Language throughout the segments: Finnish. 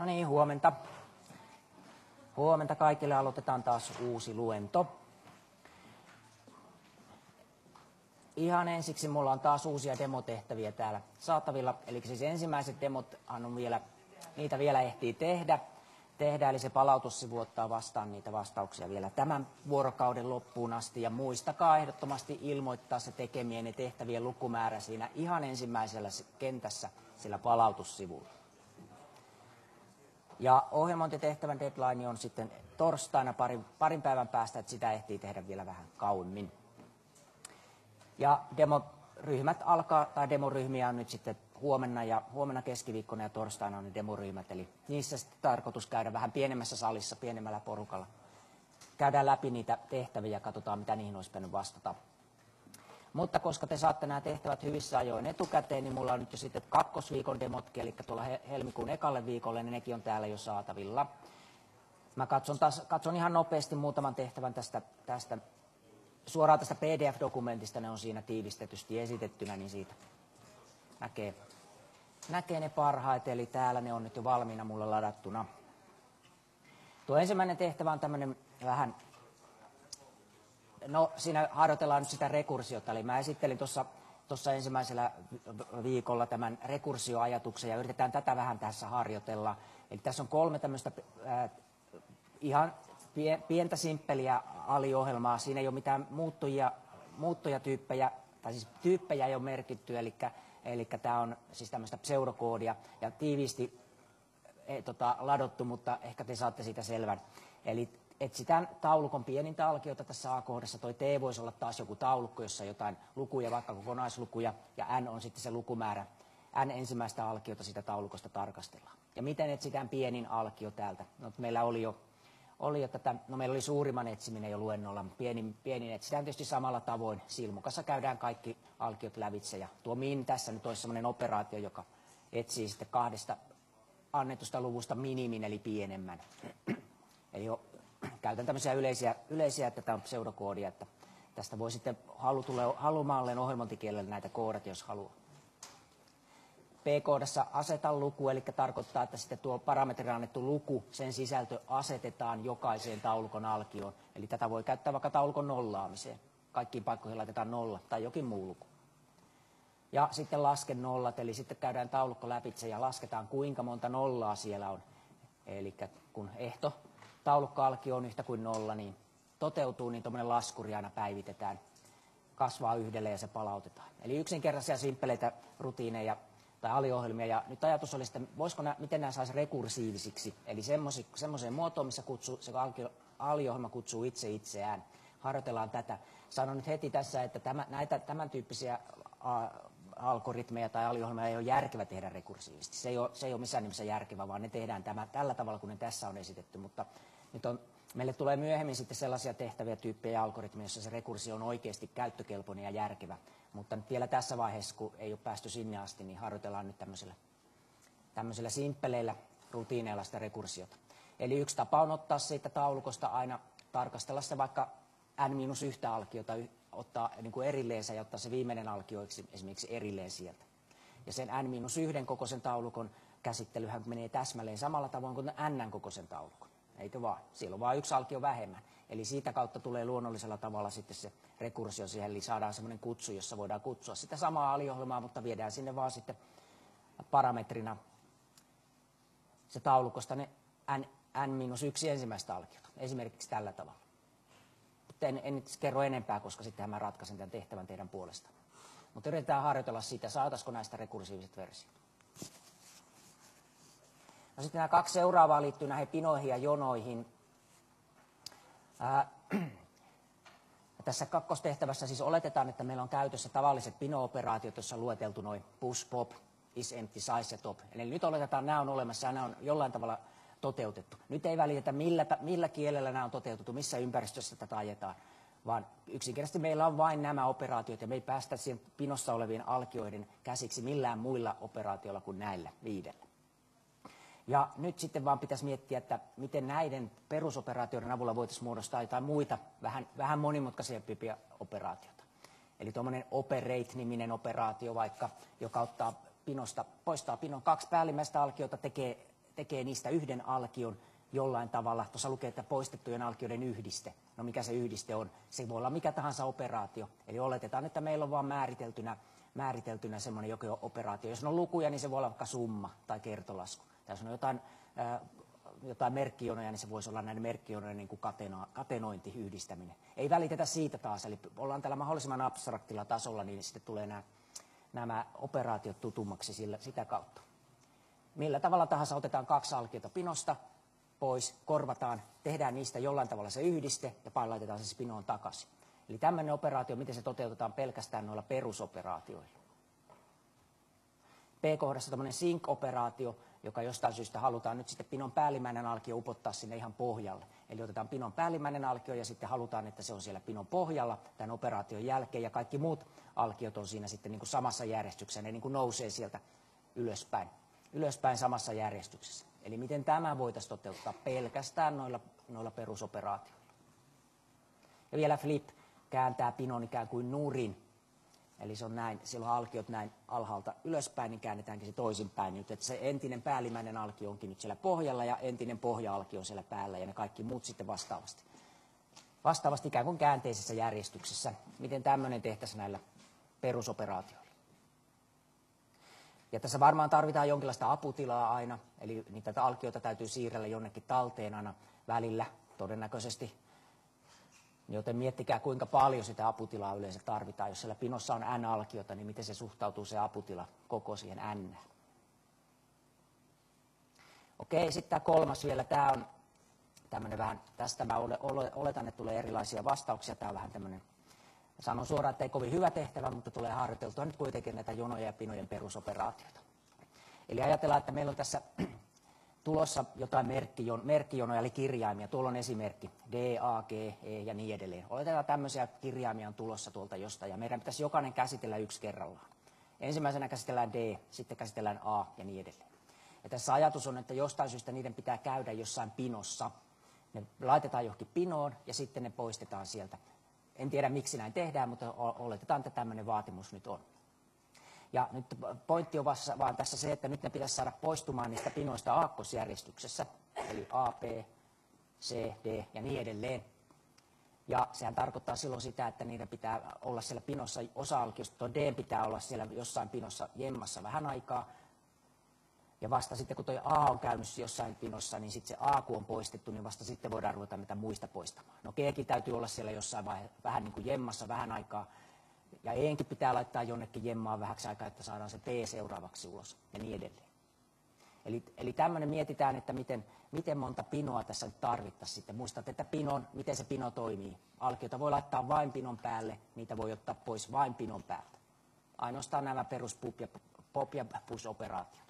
No niin, huomenta. Huomenta kaikille. Aloitetaan taas uusi luento. Ihan ensiksi mulla on taas uusia demotehtäviä täällä saatavilla. Eli siis ensimmäiset demothan on vielä, niitä vielä ehtii tehdä. Eli se palautussivu ottaa vastaan niitä vastauksia vielä tämän vuorokauden loppuun asti. Ja muistakaa ehdottomasti ilmoittaa se tekemienne tehtävien lukumäärä siinä ihan ensimmäisellä kentässä sillä palautussivulla. Ja ohjelmointitehtävän deadline on sitten torstaina parin päivän päästä, että sitä ehtii tehdä vielä vähän kauemmin. Ja demoryhmät alkaa, tai demoryhmiä on nyt sitten huomenna keskiviikkona ja torstaina on ne demoryhmät. Eli niissä sitten tarkoitus käydä vähän pienemmässä salissa, pienemmällä porukalla. Käydään läpi niitä tehtäviä ja katsotaan, mitä niihin olisi pitänyt vastata. Mutta koska te saatte nämä tehtävät hyvissä ajoin etukäteen, niin mulla on nyt jo sitten kakkosviikon demotkin, eli tuolla helmikuun ekalle viikolle, niin nekin on täällä jo saatavilla. Mä katson ihan nopeasti muutaman tehtävän tästä suoraan tästä PDF-dokumentista, ne on siinä tiivistetysti esitettynä, niin siitä näkee ne parhaiten, eli täällä ne on nyt jo valmiina mulle ladattuna. Tuo ensimmäinen tehtävä on tämmöinen vähän, no siinä harjoitellaan nyt sitä rekursiota, eli mä esittelin tuossa ensimmäisellä viikolla tämän rekursioajatuksen ja yritetään tätä vähän tässä harjoitella. Eli tässä on 3 tämmöistä ihan pientä simppeliä aliohjelmaa, siinä ei ole mitään muuttujatyyppejä, tai siis tyyppejä ei ole merkitty, eli tämä on siis tämmöistä pseudokoodia ja tiiviisti ladottu, mutta ehkä te saatte siitä selvän. Eli etsitään taulukon pienintä alkiota tässä A-kohdassa. Toi T voisi olla taas joku taulukko, jossa jotain lukuja, vaikka kokonaislukuja, ja N on sitten se lukumäärä. N ensimmäistä alkiota sitä taulukosta tarkastellaan. Ja miten etsitään pienin alkio täältä? No, meillä oli jo meillä oli suurimman etsiminen jo luennolla, mutta pienin etsitään tietysti samalla tavoin. Silmukassa käydään kaikki alkiot lävitse, ja tuo min tässä nyt olisi sellainen operaatio, joka etsii sitten 2 annetusta luvusta minimin, eli pienemmän. Eli käytän tämmöisiä yleisiä, että tämä on pseudokoodia, että tästä voi sitten halumalleen ohjelmointikielellä näitä koodata, jos haluaa. P-koodassa aseta luku, eli tarkoittaa, että sitten tuo parametrina annettu luku, sen sisältö asetetaan jokaiseen taulukon alkioon. Eli tätä voi käyttää vaikka taulukon nollaamiseen. Kaikkiin paikkoihin laitetaan 0 tai jokin muu luku. Ja sitten laske nollat, eli sitten käydään taulukko läpitse ja lasketaan kuinka monta nollaa siellä on. Eli kun ehto taulukkoalkio on yhtä kuin 0, niin toteutuu, niin tuommoinen laskuri aina päivitetään, kasvaa 1 ja se palautetaan. Eli yksinkertaisia simppeleitä rutiineja tai aliohjelmia, ja nyt ajatus oli sitten, miten nämä saisi rekursiivisiksi, eli semmoiseen muotoon, missä se aliohjelma kutsuu itse itseään. Harjoitellaan tätä. Sanon nyt heti tässä, että tämän tyyppisiä algoritmeja tai aliohjelmia ei ole järkevä tehdä rekursiivisesti. Se ei ole missään nimessä järkevä, vaan ne tehdään tällä tavalla, kun ne tässä on esitetty. Mutta nyt meille tulee myöhemmin sitten sellaisia tehtäviä, tyyppejä ja algoritmeja, joissa se rekursio on oikeasti käyttökelpoinen ja järkevä. Mutta nyt vielä tässä vaiheessa, kun ei ole päästy sinne asti, niin harjoitellaan nyt tämmöisillä simppeleillä rutiineilla sitä rekursiota. Eli yksi tapa on ottaa siitä taulukosta aina, tarkastella se vaikka n-1 alkiota, ottaa niin kuin erilleensä ja ottaa se viimeinen alkio esimerkiksi erilleen sieltä. Ja sen n-1 kokoisen taulukon käsittelyhän menee täsmälleen samalla tavoin kuin n kokoisen taulukon. Eikö vaan? Siellä on vain 1 alkio vähemmän. Eli siitä kautta tulee luonnollisella tavalla sitten se rekursio siihen, eli saadaan semmoinen kutsu, jossa voidaan kutsua sitä samaa aliohjelmaa, mutta viedään sinne vaan sitten parametrina se taulukosta ne n-1 ensimmäistä alkiota. Esimerkiksi tällä tavalla. En nyt kerro enempää, koska sittenhän mä ratkaisen tämän tehtävän teidän puolesta. Mutta yritetään harjoitella sitä, saataisiko näistä rekursiiviset versiot. No sitten nämä 2 seuraavaa liittyy näihin pinoihin ja jonoihin. Tässä kakkostehtävässä siis oletetaan, että meillä on käytössä tavalliset pino-operaatiot, joissa on lueteltu noin push, pop, is, empty, size ja top. Eli nyt oletetaan, että nämä on olemassa ja nämä on jollain tavalla toteutettu. Nyt ei välitetä, millä kielellä nämä on toteutettu, missä ympäristössä tätä ajetaan, vaan yksinkertaisesti meillä on vain nämä operaatiot ja me ei päästä siihen pinossa olevien alkioiden käsiksi millään muilla operaatioilla kuin näillä 5. Ja nyt sitten vaan pitäisi miettiä, että miten näiden perusoperaatioiden avulla voitaisiin muodostaa jotain muita, vähän monimutkaisempia operaatioita. Eli tuommoinen operate-niminen operaatio vaikka, joka ottaa poistaa pinon 2 päällimmäistä alkiota, tekee tekee niistä yhden alkion jollain tavalla. Tuossa lukee, että poistettujen alkioiden yhdiste. No mikä se yhdiste on? Se voi olla mikä tahansa operaatio. Eli oletetaan, että meillä on vaan määriteltynä semmoinen jokin operaatio. Jos on lukuja, niin se voi olla vaikka summa tai kertolasku. Tai jos on jotain merkkijonoja, niin se voisi olla näiden merkkijonojen niin kuin katenointi, yhdistäminen. Ei välitetä siitä taas, eli ollaan tällä mahdollisimman abstraktilla tasolla, niin sitten tulee nämä operaatiot tutummaksi sitä kautta. Millä tavalla tahansa otetaan 2 alkiota pinosta pois, korvataan, tehdään niistä jollain tavalla se yhdiste ja laitetaan se pinoon takaisin. Eli tämmöinen operaatio, miten se toteutetaan pelkästään noilla perusoperaatioilla. P-kohdassa tämmöinen sync-operaatio, joka jostain syystä halutaan nyt sitten pinon päällimmäinen alkio upottaa sinne ihan pohjalle. Eli otetaan pinon päällimmäinen alkio ja sitten halutaan, että se on siellä pinon pohjalla tämän operaation jälkeen ja kaikki muut alkiot on siinä sitten niin kuin samassa järjestyksessä, ne niin kuin nousee sieltä ylöspäin samassa järjestyksessä. Eli miten tämä voitaisiin toteuttaa pelkästään noilla perusoperaatioilla. Ja vielä flip kääntää pinon ikään kuin nurin. Eli se on näin, silloin alkiot näin alhaalta ylöspäin, niin käännetäänkin se toisinpäin nyt. Että se entinen päällimmäinen alkio onkin nyt siellä pohjalla ja entinen pohja-alkio on siellä päällä ja ne kaikki muut sitten vastaavasti. Vastaavasti ikään kuin käänteisessä järjestyksessä. Miten tämmöinen tehtäisiin näillä perusoperaatioilla? Ja tässä varmaan tarvitaan jonkinlaista aputilaa aina, eli niitä alkioita täytyy siirrellä jonnekin talteen aina välillä todennäköisesti. Joten miettikää, kuinka paljon sitä aputilaa yleensä tarvitaan. Jos siellä pinossa on n-alkiota, niin miten se suhtautuu se aputila koko siihen n. Okei, sitten tämä kolmas vielä. Tämä on tämmöinen vähän, tästä mä oletan, että tulee erilaisia vastauksia. Tämä on vähän tämmöinen, sanon suoraan, että ei kovin hyvä tehtävä, mutta tulee harjoiteltua nyt kuitenkin näitä jonoja ja pinojen perusoperaatioita. Eli ajatellaan, että meillä on tässä tulossa jotain merkkijonoja, eli kirjaimia. Tuolla on esimerkki, D, A, G, E ja niin edelleen. Oletetaan tämmöisiä kirjaimia on tulossa tuolta jostain, ja meidän pitäisi jokainen käsitellä yksi kerrallaan. Ensimmäisenä käsitellään D, sitten käsitellään A ja niin edelleen. Ja tässä ajatus on, että jostain syystä niiden pitää käydä jossain pinossa. Ne laitetaan johonkin pinoon, ja sitten ne poistetaan sieltä. En tiedä, miksi näin tehdään, mutta oletetaan, että tämmöinen vaatimus nyt on. Ja nyt pointti on vaan tässä se, että nyt ne pitäisi saada poistumaan niistä pinoista aakkosjärjestyksessä, eli A, B, C, D ja niin edelleen. Ja sehän tarkoittaa silloin sitä, että niiden pitää olla siellä pinossa, osa-alkiosta tuo D pitää olla siellä jossain pinossa jemmassa vähän aikaa. Ja vasta sitten, kun tuo A on käynyt jossain pinossa, niin sitten se A, kun on poistettu, niin vasta sitten voidaan ruveta mitä muista poistamaan. No G:kin täytyy olla siellä jossain vähän niin kuin jemmassa vähän aikaa. Ja E:nkin pitää laittaa jonnekin jemmaan vähäksi aikaa, että saadaan se T seuraavaksi ulos ja niin edelleen. Eli tämmöinen mietitään, että miten monta pinoa tässä nyt tarvittaisiin sitten. Muistat, että miten se pino toimii. Alkiota voi laittaa vain pinon päälle, niitä voi ottaa pois vain pinon päältä. Ainoastaan nämä perus pop- ja push-operaatiot.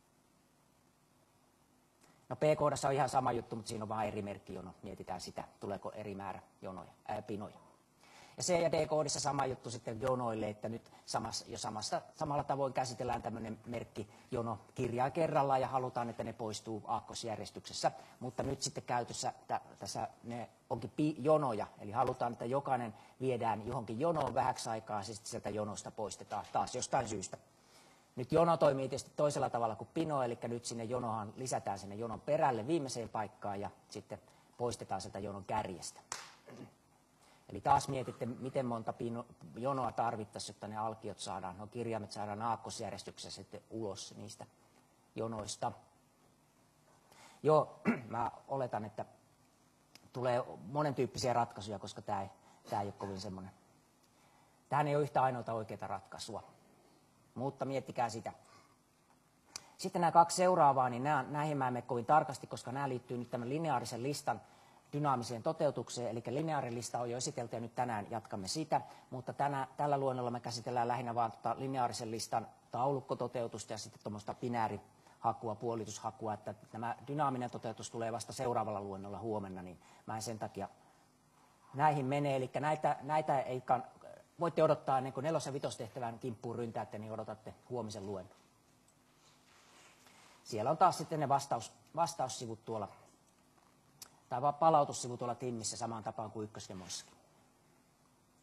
No P-kohdassa on ihan sama juttu, mutta siinä on vain eri merkkijono. Mietitään sitä, tuleeko eri määrä pinoja. Ja C- ja D-koodissa sama juttu sitten jonoille, että nyt samalla tavoin käsitellään tämmöinen merkkijono kirjaa kerrallaan ja halutaan, että ne poistuu aakkosjärjestyksessä. Mutta nyt sitten käytössä tässä ne onkin jonoja, eli halutaan, että jokainen viedään johonkin jonoon vähäksi aikaa ja sitten sieltä jonosta poistetaan taas jostain syystä. Nyt jono toimii tietysti toisella tavalla kuin pino, eli nyt sinne jonohan lisätään sinne jonon perälle viimeiseen paikkaan ja sitten poistetaan sieltä jonon kärjestä. Eli taas mietitte, miten monta jonoa tarvittaisiin, jotta ne alkiot saadaan, no kirjaimet saadaan aakkosjärjestyksessä sitten ulos niistä jonoista. Joo, mä oletan, että tulee monen tyyppisiä ratkaisuja, koska tämä ei ole kovin semmoinen. Tähän ei ole yhtä ainoata oikeaa ratkaisua, mutta miettikää sitä. Sitten nämä 2 seuraavaa, niin näihin mä en mene kovin tarkasti, koska nämä liittyy nyt tämän lineaarisen listan dynaamiseen toteutukseen, eli lineaarilista on jo esitelty ja nyt tänään jatkamme sitä, mutta tällä luennolla me käsitellään lähinnä vain lineaarisen listan taulukkototeutusta ja sitten tuommoista binäärihakua, puolitushakua, että tämä dynaaminen toteutus tulee vasta seuraavalla luennolla huomenna, niin mä en sen takia näihin mene, eli näitä ei voitte odottaa ennen kuin 4. ja 5. tehtävän kimppuun ryntäätte, niin odotatte huomisen luennon. Siellä on taas sitten ne vastaussivut tuolla, tai palautussivu tuolla Timmissä samaan tapaan kuin ykkösdemoissakin.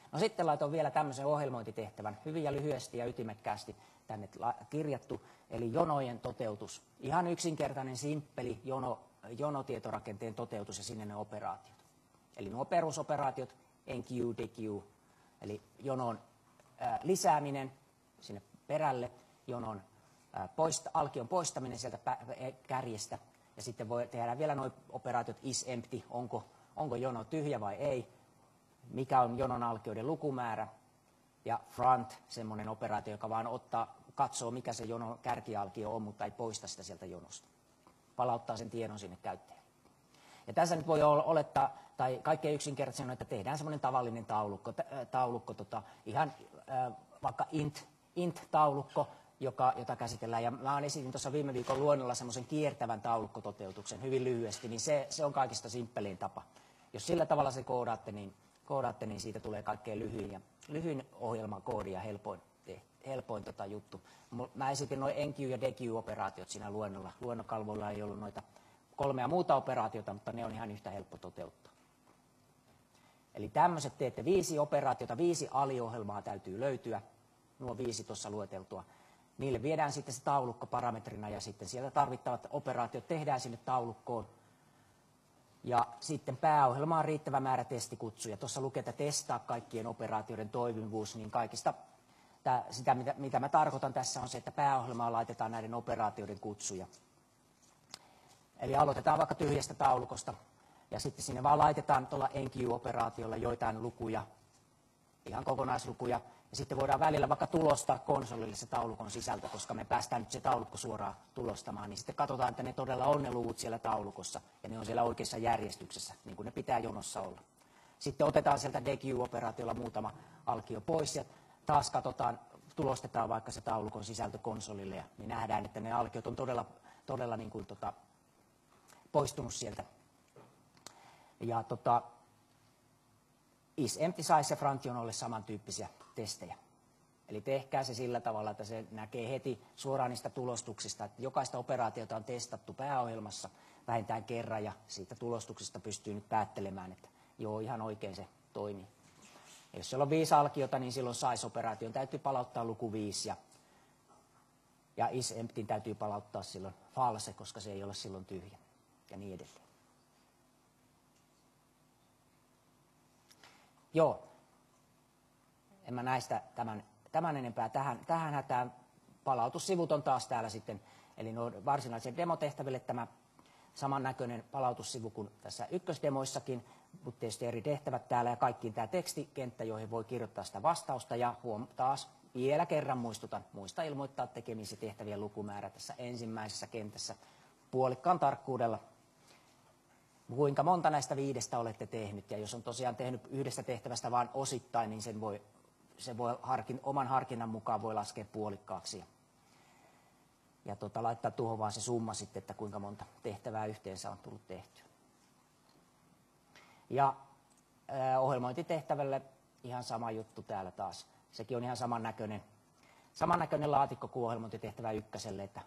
No sitten laitoin vielä tämmöisen ohjelmointitehtävän, hyvin ja lyhyesti ja ytimekkäästi tänne kirjattu, eli jonojen toteutus. Ihan yksinkertainen, simppeli jonotietorakenteen toteutus ja sinne ne operaatiot. Eli nuo perusoperaatiot, enqueue, dequeue, eli jonon lisääminen sinne perälle, jonon alkion poistaminen sieltä kärjestä, ja sitten voi tehdä vielä nuo operaatiot isEmpty, onko jono tyhjä vai ei, mikä on jonon alkioiden lukumäärä, ja front, semmoinen operaatio, joka vaan katsoo, mikä se jonon kärkialkio on, mutta ei poista sitä sieltä jonosta. Palauttaa sen tiedon sinne käyttäjälle. Ja tässä nyt voi olettaa, tai kaikkein yksinkertaisin on, että tehdään semmoinen tavallinen taulukko ihan vaikka int-taulukko, jota käsitellään. Ja mä esitin tuossa viime viikon luennolla semmoisen kiertävän taulukkototeutuksen hyvin lyhyesti, niin se on kaikista simppelin tapa. Jos sillä tavalla se koodaatte, niin siitä tulee kaikkein lyhyin ohjelmakoodi ja helpoin juttu. Mä esitin noin enqueue ja dequeue-operaatiot siinä luennolla. Luennokalvoilla ei ollut noita 3 muuta operaatiota, mutta ne on ihan yhtä helppo toteuttaa. Eli tämmöiset teette 5 operaatiota, 5 aliohjelmaa täytyy löytyä, nuo 5 tuossa lueteltua. Niille viedään sitten se taulukko parametrina ja sitten sieltä tarvittavat operaatiot tehdään sinne taulukkoon. Ja sitten pääohjelma on riittävä määrä testikutsuja. Tuossa lukee, että testaa kaikkien operaatioiden toimivuus, niin kaikista sitä, mitä mä tarkoitan tässä on se, että pääohjelmaan laitetaan näiden operaatioiden kutsuja. Eli aloitetaan vaikka tyhjästä taulukosta ja sitten sinne vaan laitetaan tuolla enqueue-operaatiolla joitain lukuja, ihan kokonaislukuja. Ja sitten voidaan välillä vaikka tulostaa konsolille se taulukon sisältö, koska me päästään nyt se taulukko suoraan tulostamaan. Niin sitten katsotaan, että ne todella on ne luvut siellä taulukossa ja ne on siellä oikeassa järjestyksessä, niin kuin ne pitää jonossa olla. Sitten otetaan sieltä dequeue-operaatiolla muutama alkio pois ja taas tulostetaan vaikka se taulukon sisältö konsolille ja niin nähdään, että ne alkiot on todella niin kuin poistunut sieltä. Ja isEmpty, size ja front jonolle samantyyppisiä testejä. Eli tehkää se sillä tavalla, että se näkee heti suoraan niistä tulostuksista, että jokaista operaatiota on testattu pääohjelmassa vähintään kerran ja siitä tulostuksesta pystyy nyt päättelemään, että joo, ihan oikein se toimii. Ja jos siellä on 5 alkiota, niin silloin size-operaation täytyy palauttaa luku 5 ja isEmptyn täytyy palauttaa silloin false, koska se ei ole silloin tyhjä ja niin edelleen. Joo, en mä näistä tämän enempää tähän hätään. Palautussivut on taas täällä sitten, eli varsinaisille demotehtäville tämä samannäköinen palautussivu kuin tässä ykkösdemoissakin, mutta tietysti eri tehtävät täällä ja kaikkiin tämä tekstikenttä, joihin voi kirjoittaa sitä vastausta. Ja taas vielä kerran muista ilmoittaa tekemisi tehtävien lukumäärä tässä ensimmäisessä kentässä puolikkaan tarkkuudella. Kuinka monta näistä 5 olette tehnyt, ja jos on tosiaan tehnyt yhdestä tehtävästä vain osittain, niin se voi oman harkinnan mukaan voi laskea puolikkaaksi. Ja laittaa tuohon vaan se summa sitten, että kuinka monta tehtävää yhteensä on tullut tehtyä. Ja ohjelmointitehtävälle ihan sama juttu täällä taas. Sekin on ihan samannäköinen laatikko kuin ohjelmointitehtävä ykköselle, että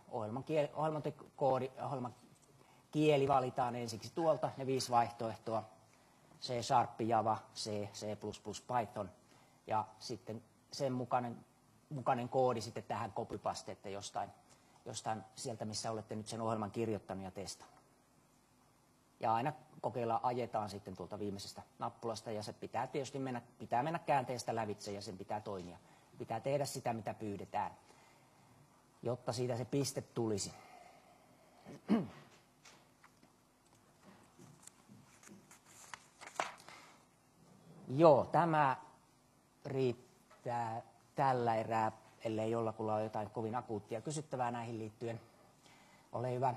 ohjelmakieli valitaan ensiksi tuolta, ne 5 vaihtoehtoa, C#, Java, C, C++, Python, ja sitten sen mukainen koodi sitten tähän copypaste, että jostain sieltä, missä olette nyt sen ohjelman kirjoittanut ja testannut. Ja aina ajetaan sitten tuolta viimeisestä nappulasta, ja se pitää tietysti mennä käänteestä lävitse, ja sen pitää toimia. Pitää tehdä sitä, mitä pyydetään, jotta siitä se piste tulisi. Joo, tämä riittää tällä erää, ellei jollakulla ole jotain kovin akuuttia kysyttävää näihin liittyen. Ole hyvä.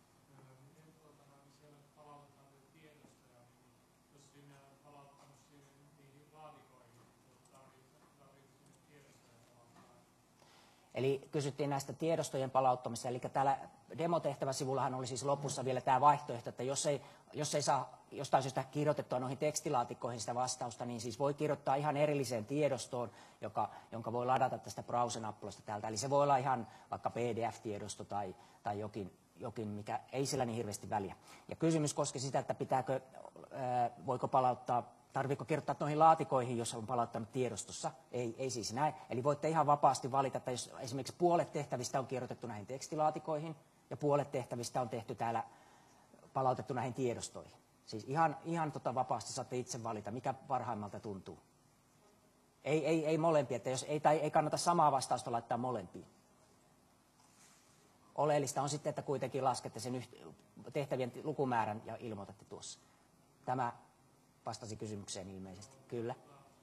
Eli kysyttiin näistä tiedostojen palauttamista, eli täällä demotehtäväsivullahan oli siis lopussa vielä tämä vaihtoehto, että jos ei saa jostain syystä kirjoitettua noihin tekstilaatikkoihin sitä vastausta, niin siis voi kirjoittaa ihan erilliseen tiedostoon, jonka voi ladata tästä browser-nappulasta täältä. Eli se voi olla ihan vaikka PDF-tiedosto tai jokin, mikä ei sillä niin hirveästi väliä. Ja kysymys koski sitä, että voiko palauttaa tarviiko kirjoittaa noihin laatikoihin, jos on palauttanut tiedostossa? Ei siis näin. Eli voitte ihan vapaasti valita, että jos esimerkiksi puolet tehtävistä on kirjoitettu näihin tekstilaatikoihin ja puolet tehtävistä on tehty täällä palautettu näihin tiedostoihin. Siis ihan vapaasti saatte itse valita, mikä parhaimmalta tuntuu. Ei molempia, että jos ei kannata samaa vastausta laittaa molempiin. Oleellista on sitten, että kuitenkin laskette sen tehtävien lukumäärän ja ilmoitatte tuossa. Tämä vastasi kysymykseen ilmeisesti. Kyllä.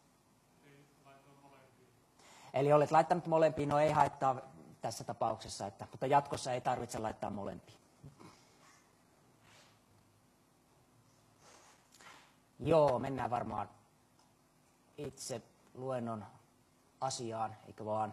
Eli olet laittanut molempiin, no ei haittaa tässä tapauksessa, mutta jatkossa ei tarvitse laittaa molempiin. Joo, mennään varmaan itse luennon asiaan, eikö vaan?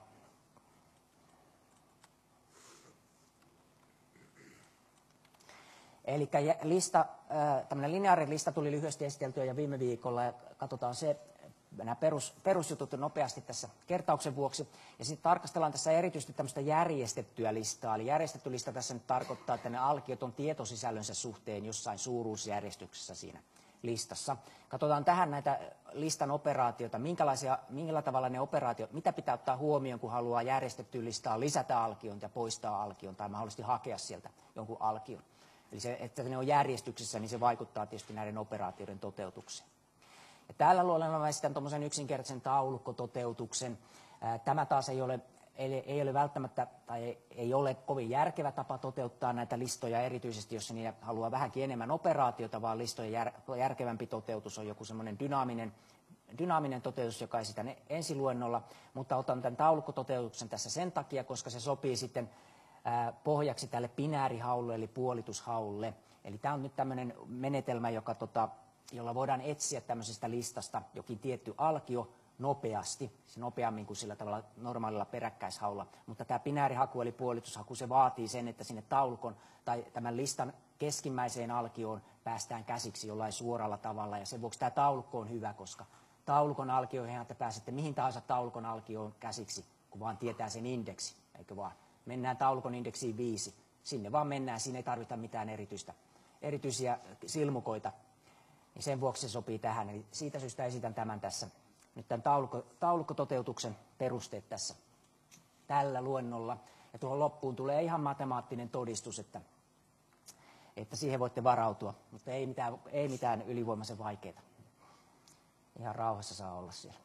Eli tämmöinen lineaarinen lista tuli lyhyesti esiteltyä ja viime viikolla, ja katsotaan nämä perusjutut nopeasti tässä kertauksen vuoksi. Ja sitten tarkastellaan tässä erityisesti tämmöistä järjestettyä listaa. Eli järjestetty lista tässä nyt tarkoittaa, että ne alkiot on tietosisällönsä suhteen jossain suuruusjärjestyksessä siinä listassa. Katsotaan tähän näitä listan operaatioita, millä tavalla ne operaatiot, mitä pitää ottaa huomioon, kun haluaa järjestettyä listaa lisätä alkion ja poistaa alkion tai mahdollisesti hakea sieltä jonkun alkion. Eli se, että ne on järjestyksessä, niin se vaikuttaa tietysti näiden operaatioiden toteutukseen. Ja täällä luolella mä esitän tuommoisen yksinkertaisen taulukkototeutuksen. Tämä taas ei ole välttämättä tai ei ole kovin järkevä tapa toteuttaa näitä listoja, erityisesti jos niitä haluaa vähänkin enemmän operaatiota, vaan listojen järkevämpi toteutus on joku semmoinen dynaaminen toteutus, joka esitän ensiluennolla, mutta otan tämän taulukkototeutuksen tässä sen takia, koska se sopii sitten pohjaksi tälle binäärihaulle eli puolitushaulle. Eli tämä on nyt tämmöinen menetelmä, jolla voidaan etsiä tämmöisestä listasta jokin tietty alkio nopeasti, se nopeammin kuin sillä tavalla normaalilla peräkkäishaulla. Mutta tämä binäärihaku eli puolitushaku, se vaatii sen, että sinne taulukon tai tämän listan keskimmäiseen alkioon päästään käsiksi jollain suoralla tavalla. Ja sen vuoksi tämä taulukko on hyvä, koska taulukon alkioihin te pääsette mihin tahansa taulukon alkioon käsiksi, kun vaan tietää sen indeksi, eikö vaan? Mennään taulukon indeksiin 5. Sinne vaan mennään, siinä ei tarvita mitään erityisiä silmukoita. Niin sen vuoksi se sopii tähän. Eli siitä syystä esitän tämän tässä. Nyt tämän taulukkototeutuksen perusteet tässä tällä luennolla. Ja tuohon loppuun tulee ihan matemaattinen todistus, että siihen voitte varautua. Mutta ei mitään ylivoimaisen vaikeaa. Ihan rauhassa saa olla siellä.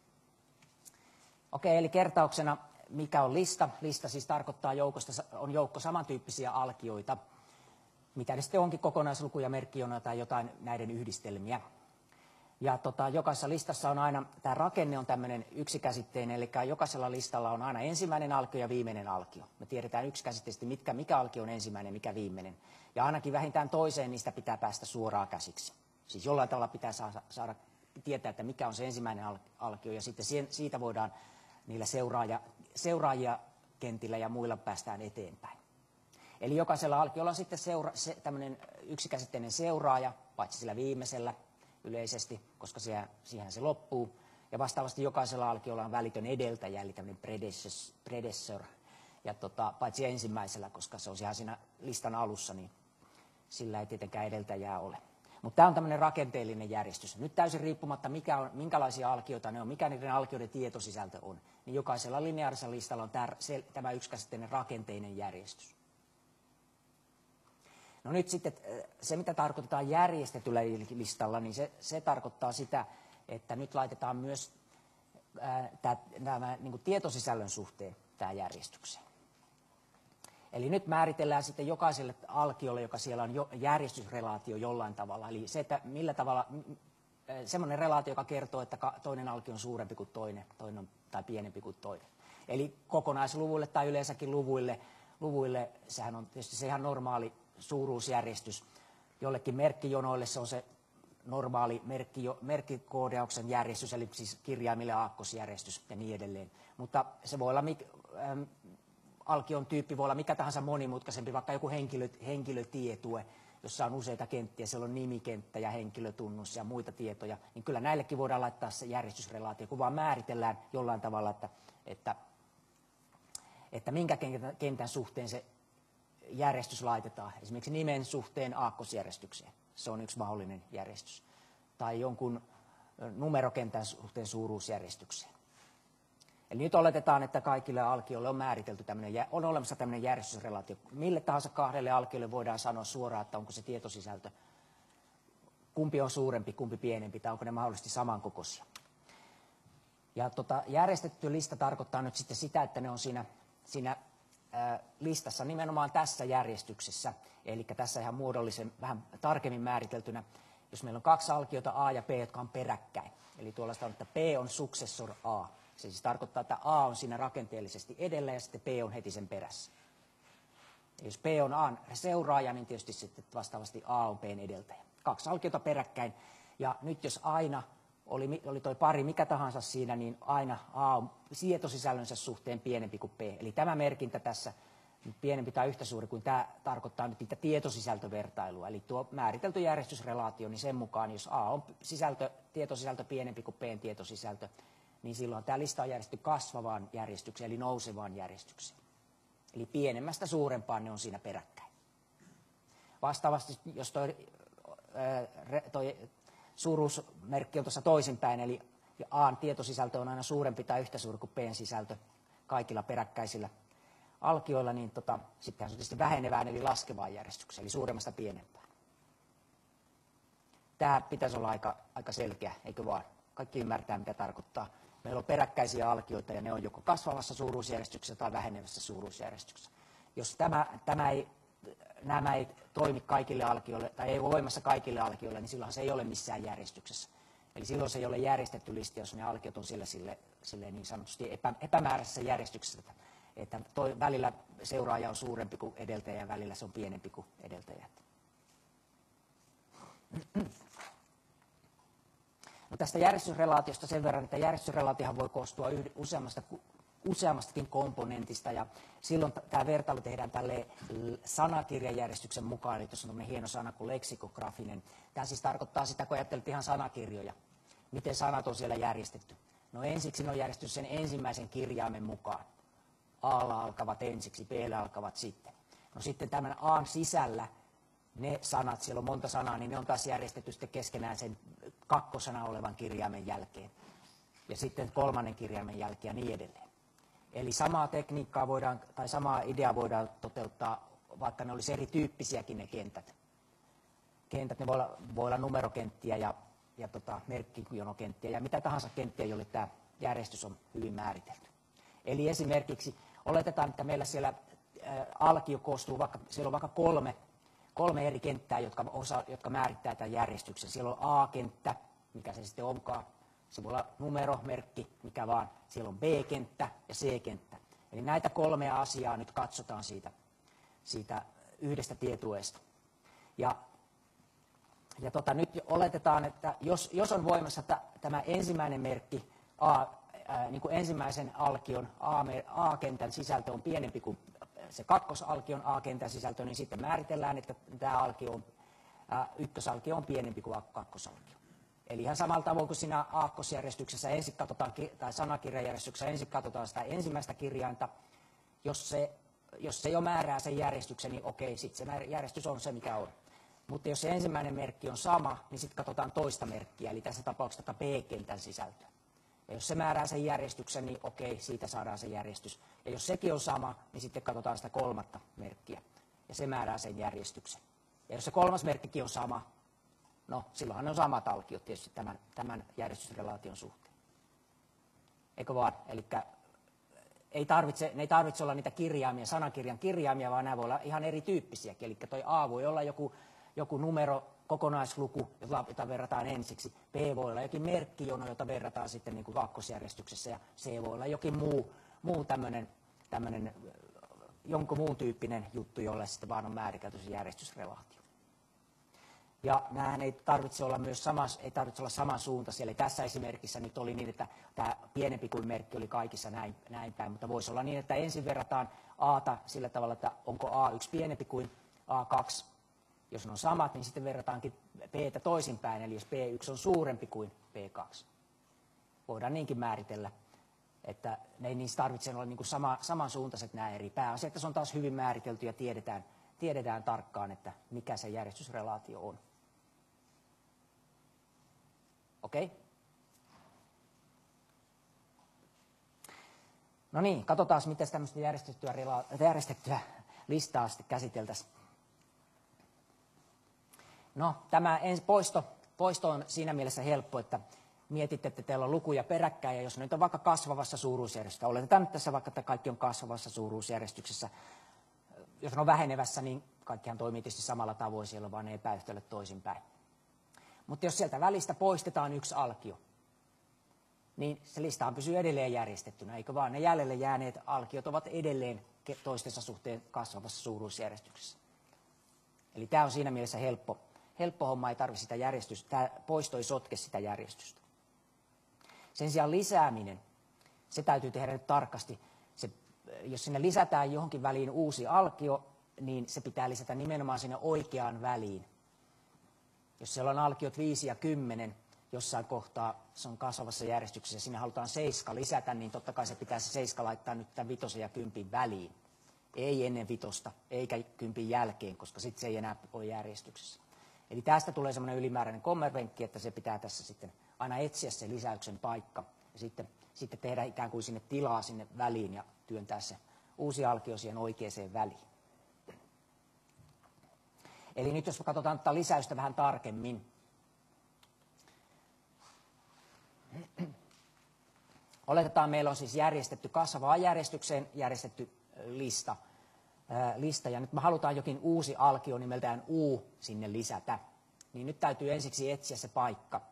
Okei, eli kertauksena. Mikä on lista? Lista siis tarkoittaa on joukko samantyyppisiä alkioita, mitä ne sitten onkin kokonaislukuja, merkkijona tai jotain näiden yhdistelmiä. Ja jokaisessa listassa on aina, tämä rakenne on tämmöinen yksikäsitteinen, eli jokaisella listalla on aina ensimmäinen alkio ja viimeinen alkio. Me tiedetään yksikäsitteisesti, mikä alkio on ensimmäinen, mikä viimeinen. Ja ainakin vähintään toiseen niistä pitää päästä suoraan käsiksi. Siis jollain tavalla pitää saada tietää, että mikä on se ensimmäinen alkio, ja sitten siitä voidaan niillä seuraajia kentillä ja muilla päästään eteenpäin. Eli jokaisella alkiolla on sitten tämmöinen yksikäsitteinen seuraaja, paitsi sillä viimeisellä yleisesti, koska siihen se loppuu. Ja vastaavasti jokaisella alkiolla on välitön edeltäjä, eli tämmöinen predecessor. Ja paitsi ensimmäisellä, koska se on ihan siinä listan alussa, niin sillä ei tietenkään edeltäjää ole. Mutta tämä on tämmöinen rakenteellinen järjestys. Nyt täysin riippumatta, minkälaisia alkioita ne on, mikä niiden alkioiden tietosisältö on, niin jokaisella lineaarisella listalla on tämä yksikäsitteinen rakenteinen järjestys. No nyt sitten se, mitä tarkoitetaan järjestetyllä listalla, niin se tarkoittaa sitä, että nyt laitetaan myös tämä niin kuin tietosisällön suhteen tämä järjestykseen. Eli nyt määritellään sitten jokaiselle alkiolle, joka siellä on järjestysrelaatio jollain tavalla. Eli se, että millä tavalla, semmoinen relaatio, joka kertoo, että toinen alkio on suurempi kuin toinen tai pienempi kuin toinen. Eli kokonaisluvuille tai yleensäkin luvuille sehän on tietysti se ihan normaali suuruusjärjestys. Jollekin merkkijonoille se on se normaali merkkikoodauksen järjestys, eli siis kirjaimille aakkosjärjestys ja niin edelleen. Mutta se voi olla alkion tyyppi voi olla mikä tahansa monimutkaisempi, vaikka joku henkilötietue, jossa on useita kenttiä, siellä on nimikenttä ja henkilötunnus ja muita tietoja, niin kyllä näillekin voidaan laittaa se järjestysrelaatio, kun vaan määritellään jollain tavalla, että minkä kentän suhteen se järjestys laitetaan. Esimerkiksi nimen suhteen aakkosjärjestykseen. Se on yksi mahdollinen järjestys. Tai jonkun numerokentän suhteen suuruusjärjestykseen. Eli nyt oletetaan, että kaikille alkioille on määritelty on olemassa tämmöinen järjestysrelaatio. Mille tahansa kahdelle alkiolle voidaan sanoa suoraan, että onko se tietosisältö, kumpi on suurempi, kumpi pienempi, tai onko ne mahdollisesti samankokoisia. Ja järjestetty lista tarkoittaa nyt sitten sitä, että ne on siinä listassa nimenomaan tässä järjestyksessä, eli tässä ihan muodollisen, vähän tarkemmin määriteltynä, jos meillä on kaksi alkiota A ja B, jotka on peräkkäin. Eli tuolla on, että P on successor A. Se siis tarkoittaa, että A on siinä rakenteellisesti edellä ja sitten B on heti sen perässä. Ja jos P on A:n seuraaja, niin tietysti sitten vastaavasti A on P:n edeltäjä. Kaksi alkiota peräkkäin. Ja nyt jos aina oli toi pari mikä tahansa siinä, niin aina A on tietosisällönsä suhteen pienempi kuin P. Eli tämä merkintä tässä, pienempi tai yhtä suuri kuin tämä, tarkoittaa nyt niitä tietosisältövertailua. Eli tuo määritelty järjestysrelaatio, niin sen mukaan, jos A on tietosisältö pienempi kuin P:n tietosisältö, niin silloin tämä lista on järjestetty kasvavaan järjestykseen, eli nousevaan järjestykseen. Eli pienemmästä suurempaan ne on siinä peräkkäin. Vastaavasti, jos toi suuruusmerkki on tuossa toisinpäin, eli A:n tietosisältö on aina suurempi tai yhtä suuri kuin P:n sisältö kaikilla peräkkäisillä alkioilla, niin sittenhän se on tietysti vähenevään eli laskevaan järjestykseen, eli suuremmasta pienempään. Tämä pitäisi olla aika selkeä, eikö vaan? Kaikki ymmärtää, mitä tarkoittaa. Meillä on peräkkäisiä alkioita ja ne on joko kasvavassa suuruusjärjestyksessä tai vähenevässä suuruusjärjestyksessä. Jos nämä ei toimi kaikille alkioille tai ei ole voimassa kaikille alkioille, niin silloin se ei ole missään järjestyksessä. Eli silloin se ei ole järjestetty lista, jos ne alkiot on siellä sille niin sanotusti epämääräisessä järjestyksessä, että välillä seuraaja on suurempi kuin edeltäjä ja välillä se on pienempi kuin edeltäjä. No tästä järjestysrelaatiosta sen verran, että järjestysrelaatiohan voi koostua useammastakin komponentista, ja silloin tämä vertailu tehdään tälle sanakirjajärjestyksen mukaan, eli tuossa on tämmöinen hieno sana kuin leksikografinen. Tämä siis tarkoittaa sitä, kun ajattelet ihan sanakirjoja, miten sanat on siellä järjestetty. No ensiksi ne on järjestetty sen ensimmäisen kirjaimen mukaan. A:lla alkavat ensiksi, B:llä alkavat sitten. No sitten tämän A:n sisällä ne sanat, siellä on monta sanaa, niin ne on taas järjestetty sitten keskenään sen kakkosana olevan kirjaimen jälkeen. Ja sitten kolmannen kirjaimen jälkeen ja niin edelleen. Eli samaa tekniikkaa tai samaa ideaa voidaan toteuttaa, vaikka ne olisi erityyppisiäkin ne kentät. Ne voi olla numerokenttiä ja merkkijonokenttiä ja mitä tahansa kenttiä, joille tämä järjestys on hyvin määritelty. Eli esimerkiksi oletetaan, että meillä siellä alkio koostuu, siellä on vaikka kolme eri kenttää, jotka määrittää tämän järjestyksen. Siellä on A-kenttä, mikä se sitten onkaan. Se voi olla numeromerkki, mikä vaan. Siellä on B-kenttä ja C-kenttä. Eli näitä kolmea asiaa nyt katsotaan siitä yhdestä tietueesta. Ja nyt oletetaan, että jos on voimassa tämä ensimmäinen merkki, niin kuin ensimmäisen alkion A-kentän sisältö on pienempi kuin se kakkosalkion A-kentän sisältö, niin sitten määritellään, että tämä ykkösalkio on pienempi kuin kakkosalkio. Eli ihan samalla tavoin kuin siinä aakkosjärjestyksessä ensin katsotaan, tai sanakirjajärjestyksessä ensin katsotaan sitä ensimmäistä kirjainta. Jos se jo määrää sen järjestyksen, niin okei, sitten se järjestys on se, mikä on. Mutta jos se ensimmäinen merkki on sama, niin sitten katsotaan toista merkkiä, eli tässä tapauksessa B-kentän sisältöä. Ja jos se määrää sen järjestyksen, niin okei, siitä saadaan se järjestys. Ja jos sekin on sama, niin sitten katsotaan sitä kolmatta merkkiä, ja se määrää sen järjestyksen. Ja jos se kolmas merkkikin on sama, no silloinhan ne on samat alkiot tietysti tämän järjestysrelaation suhteen. Eikö vaan? Eli ne ei tarvitse olla niitä kirjaimia, sanakirjan kirjaimia, vaan nämä voi olla ihan erityyppisiäkin. Eli toi A voi olla joku numero, kokonaisluku, jota verrataan ensiksi. B voi olla jokin merkkijono, jota verrataan sitten niin kuin kakkosjärjestyksessä. Ja C voi olla jokin muu tämmöinen jonkun muun tyyppinen juttu, jolle sitten vaan on määritelty se järjestysrelaatio. Ja nämähän ei tarvitse olla samansuuntaisia. Eli tässä esimerkissä nyt oli niin, että tämä pienempi kuin merkki oli kaikissa näin päin. Mutta voisi olla niin, että ensin verrataan A:ta sillä tavalla, että onko A1 pienempi kuin A2. Jos ne on samat, niin sitten verrataankin B:tä toisinpäin, eli jos B1 on suurempi kuin B2. Voidaan niinkin määritellä, että ne ei niissä tarvitse olla niin kuin samansuuntaiset nämä eri pääasiat, että se on taas hyvin määritelty ja tiedetään tarkkaan, että mikä se järjestysrelaatio on. Okei? No niin, katsotaan, miten tämmöistä järjestettyä listaa sitten käsiteltäisiin. No, tämä poisto on siinä mielessä helppo, että mietitte, että teillä on lukuja peräkkäin, ja jos nyt on vaikka kasvavassa suuruusjärjestyksessä, oletetaan nyt tässä vaikka, että kaikki on kasvavassa suuruusjärjestyksessä. Jos on vähenevässä, niin kaikkihan toimii tietysti samalla tavoin, siellä vaan ne epäyhtälöt toisinpäin. Mutta jos sieltä välistä poistetaan yksi alkio, niin se listahan pysyy edelleen järjestettynä, eikö vaan? Ne jäljelle jääneet alkiot ovat edelleen toistensa suhteen kasvavassa suuruusjärjestyksessä. Eli tämä on siinä mielessä helppo homma, ei tarvitse sitä järjestystä, tämä poisto ei sotke sitä järjestystä. Sen sijaan lisääminen, se täytyy tehdä nyt tarkasti. Jos sinne lisätään johonkin väliin uusi alkio, niin se pitää lisätä nimenomaan sinne oikeaan väliin. Jos siellä on alkiot 5 ja 10, jossain kohtaa se on kasvavassa järjestyksessä ja sinne halutaan 7 lisätä, niin totta kai se pitää se 7 laittaa nyt tämän 5 ja 10 väliin. Ei ennen 5 eikä 10 jälkeen, koska sitten se ei enää ole järjestyksessä. Eli tästä tulee semmoinen ylimääräinen kommervenkki, että se pitää tässä sitten aina etsiä se lisäyksen paikka ja sitten tehdä ikään kuin sinne tilaa sinne väliin ja työntää se uusi alkio siihen oikeaan väliin. Eli nyt jos katsotaan tätä lisäystä vähän tarkemmin. Oletetaan, meillä on siis järjestetty kasvavaan järjestykseen järjestetty lista, ja nyt me halutaan jokin uusi alkio nimeltään U sinne lisätä. Niin nyt täytyy ensiksi etsiä se paikka.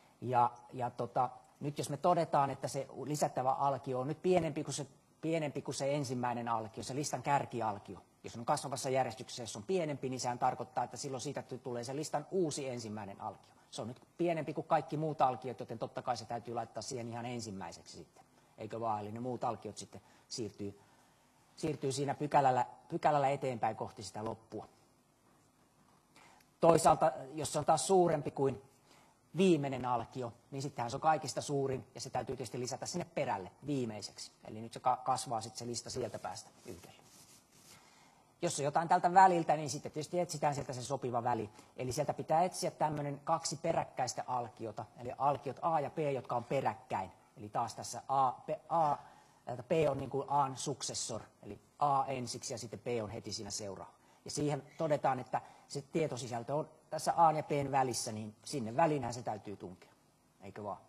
Nyt jos me todetaan, että se lisättävä alkio on nyt pienempi kuin se ensimmäinen alkio, se listan kärkialkio. Jos on kasvavassa järjestyksessä, jos on pienempi, niin sehän tarkoittaa, että silloin siitä tulee se listan uusi ensimmäinen alkio. Se on nyt pienempi kuin kaikki muut alkiot, joten totta kai se täytyy laittaa siihen ihan ensimmäiseksi sitten. Eikö vaan? Eli ne muut alkiot sitten siirtyy siinä pykälällä eteenpäin kohti sitä loppua. Toisaalta, jos se on taas suurempi kuin viimeinen alkio, niin sittenhän se on kaikista suurin, ja se täytyy tietysti lisätä sinne perälle viimeiseksi. Eli nyt se kasvaa sitten se lista sieltä päästä yhdellä. Jos on jotain tältä väliltä, niin sitten tietysti etsitään sieltä se sopiva väli. Eli sieltä pitää etsiä tämmöinen 2 peräkkäistä alkiota, eli alkiot A ja B, jotka on peräkkäin. Eli taas tässä P on niin kuin A:n successor, eli A ensiksi ja sitten P on heti siinä seuraava. Ja siihen todetaan, että se tietosisältö on tässä A ja P:n välissä, niin sinne väliinhän se täytyy tunkea, eikö vaan?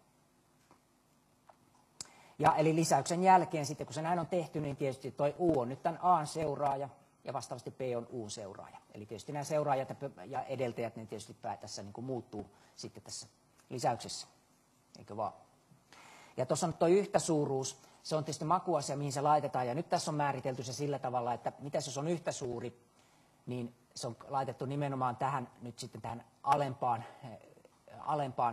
Ja eli lisäyksen jälkeen sitten, kun se näin on tehty, niin tietysti tuo U on nyt tämän A:n seuraaja ja vastaavasti P on U:n seuraaja. Eli tietysti nämä seuraajat ja edeltäjät, niin tietysti tässä niin kuin muuttuu sitten tässä lisäyksessä, eikö vaan? Ja tuossa on tuo yhtäsuuruus, se on tietysti makuasia, mihin se laitetaan, ja nyt tässä on määritelty se sillä tavalla, että mitäs jos on yhtä suuri, niin se on laitettu nimenomaan tähän, nyt sitten tähän alempaan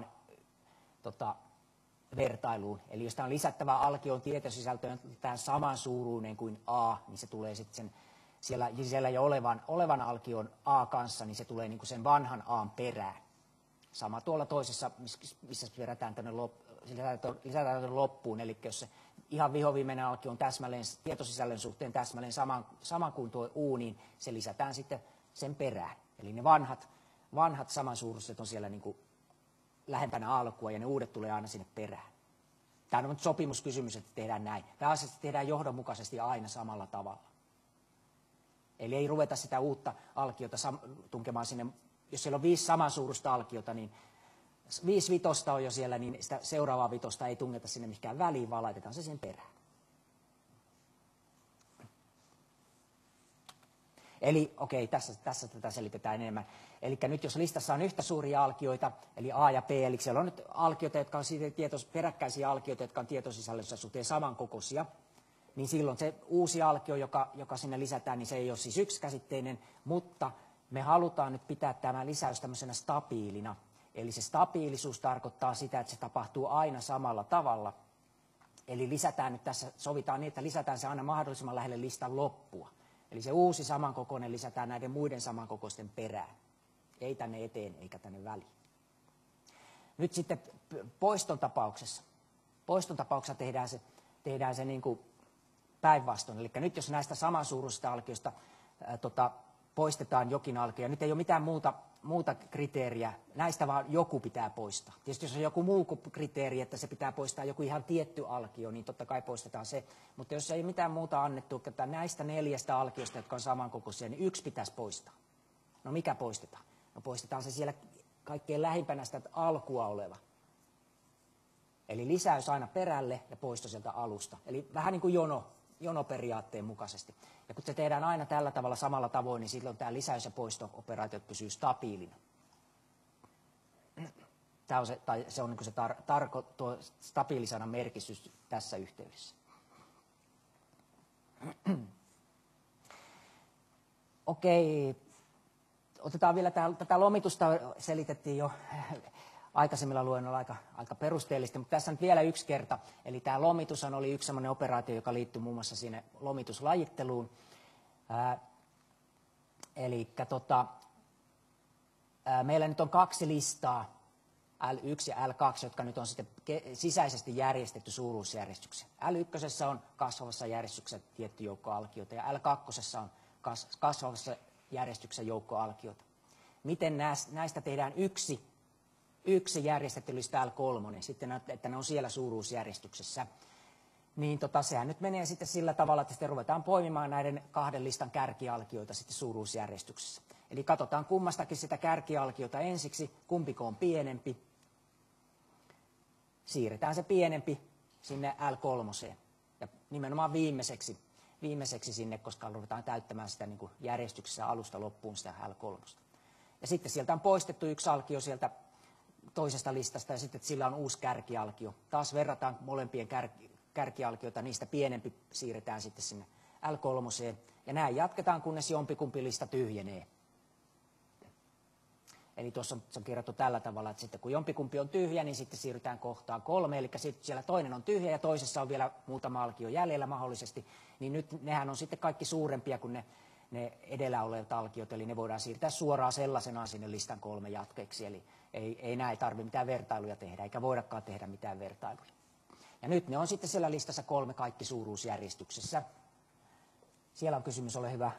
vertailuun. Eli jos tämä on lisättävä alkion tietosisältöön tähän saman suuruinen kuin A, niin se tulee sitten siellä jo olevan alkion A kanssa, niin se tulee niin kuin sen vanhan A:n perään. Sama tuolla toisessa, missä lisätään tänne loppuun, eli jos se ihan vihoviimeinen alkio on täsmälleen tietosisällön suhteen täsmälleen sama kuin tuo U, niin se lisätään sitten sen perään. Eli ne vanhat samansuuruiset on siellä niin kuin lähempänä alkua ja ne uudet tulee aina sinne perään. Tämä on nyt sopimuskysymys, että tehdään näin. Tämä asia tehdään johdonmukaisesti aina samalla tavalla. Eli ei ruveta sitä uutta alkiota tunkemaan sinne, jos siellä on 5 samansuuruista alkiota, niin 5 vitosta on jo siellä, niin sitä seuraavaa vitosta ei tungeta sinne mihinkään väliin, vaan laitetaan se sen perään. Eli okei, tässä tätä selitetään enemmän. Eli nyt jos listassa on yhtä suuria alkioita, eli A ja B, eli siellä on nyt alkioita, jotka on peräkkäisiä alkioita, jotka on tietosisällössä suhteen samankokoisia, niin silloin se uusi alkio, joka sinne lisätään, niin se ei ole siis yksikäsitteinen, mutta me halutaan nyt pitää tämä lisäys tämmöisenä stabiilina. Eli se stabiilisuus tarkoittaa sitä, että se tapahtuu aina samalla tavalla. Eli lisätään nyt tässä, sovitaan niin, että lisätään se aina mahdollisimman lähelle listan loppua. Eli se uusi samankokoinen lisätään näiden muiden samankokoisten perään. Ei tänne eteen eikä tänne väliin. Nyt sitten poiston tapauksessa tehdään se niin kuin päinvastoin. Eli nyt jos näistä samansuuruisista alkioista poistetaan jokin alkio, ja nyt ei ole mitään muuta muuta kriteeriä, näistä vaan joku pitää poistaa. Tietysti jos on joku muu kriteeri, että se pitää poistaa joku ihan tietty alkio, niin totta kai poistetaan se. Mutta jos ei mitään muuta annettu, että näistä 4 alkiosta, jotka on samankokoisia, niin 1 pitäisi poistaa. No mikä poistetaan? No poistetaan se siellä kaikkein lähimpänä sitä alkua oleva. Eli lisäys aina perälle ja poisto sieltä alusta. Eli vähän niin kuin jonoperiaatteen mukaisesti. Ja kun se tehdään aina tällä tavalla samalla tavoin, niin silloin tämä lisäys- ja poisto-operaatiot pysyy stabiilina. Tämä on se on niin kuin se tuo stabiilisanan merkitys tässä yhteydessä. Okei, otetaan vielä tätä lomitusta, selitettiin jo aikaisemmilla luennoilla aika perusteellisesti, mutta tässä nyt vielä yksi kerta. Eli tämä lomitus oli yksi sellainen operaatio, joka liittyy muun muassa sinne lomituslajitteluun. Meillä nyt on 2 listaa, L1 ja L2, jotka nyt on sitten sisäisesti järjestetty suuruusjärjestykseen. L1 on kasvavassa järjestyksessä tietty joukko alkioita ja L2 on kasvavassa järjestyksessä joukko alkioita. Miten näistä tehdään yksi järjestetty lista L3, sitten, että ne on siellä suuruusjärjestyksessä, niin sehän nyt menee sitten sillä tavalla, että sitten ruvetaan poimimaan näiden 2 listan kärkialkioita sitten suuruusjärjestyksessä. Eli katsotaan kummastakin sitä kärkialkiota ensiksi, kumpiko on pienempi. Siirretään se pienempi sinne L3 ja nimenomaan viimeiseksi sinne, koska ruvetaan täyttämään sitä niin kuin järjestyksessä alusta loppuun sitä L3. Ja sitten sieltä on poistettu 1 alkio sieltä toisesta listasta ja sitten sillä on uusi kärkialkio. Taas verrataan molempien kärkialkioita, niistä pienempi siirretään sitten sinne L3 ja näin jatketaan, kunnes jompikumpi lista tyhjenee. Eli tuossa on kirjattu tällä tavalla, että sitten kun jompikumpi on tyhjä, niin sitten siirrytään kohtaan 3, eli sitten siellä toinen on tyhjä ja toisessa on vielä muutama alkio jäljellä mahdollisesti, niin nyt nehän on sitten kaikki suurempia kuin ne edellä olevat alkiot, eli ne voidaan siirtää suoraan sellaisenaan sinne listan 3 jatkeeksi, eli ei näin tarvitse mitään vertailuja tehdä, eikä voidakaan tehdä mitään vertailuja. Ja nyt ne on sitten siellä listassa 3 kaikki suuruusjärjestyksessä. Siellä on kysymys, ole hyvä.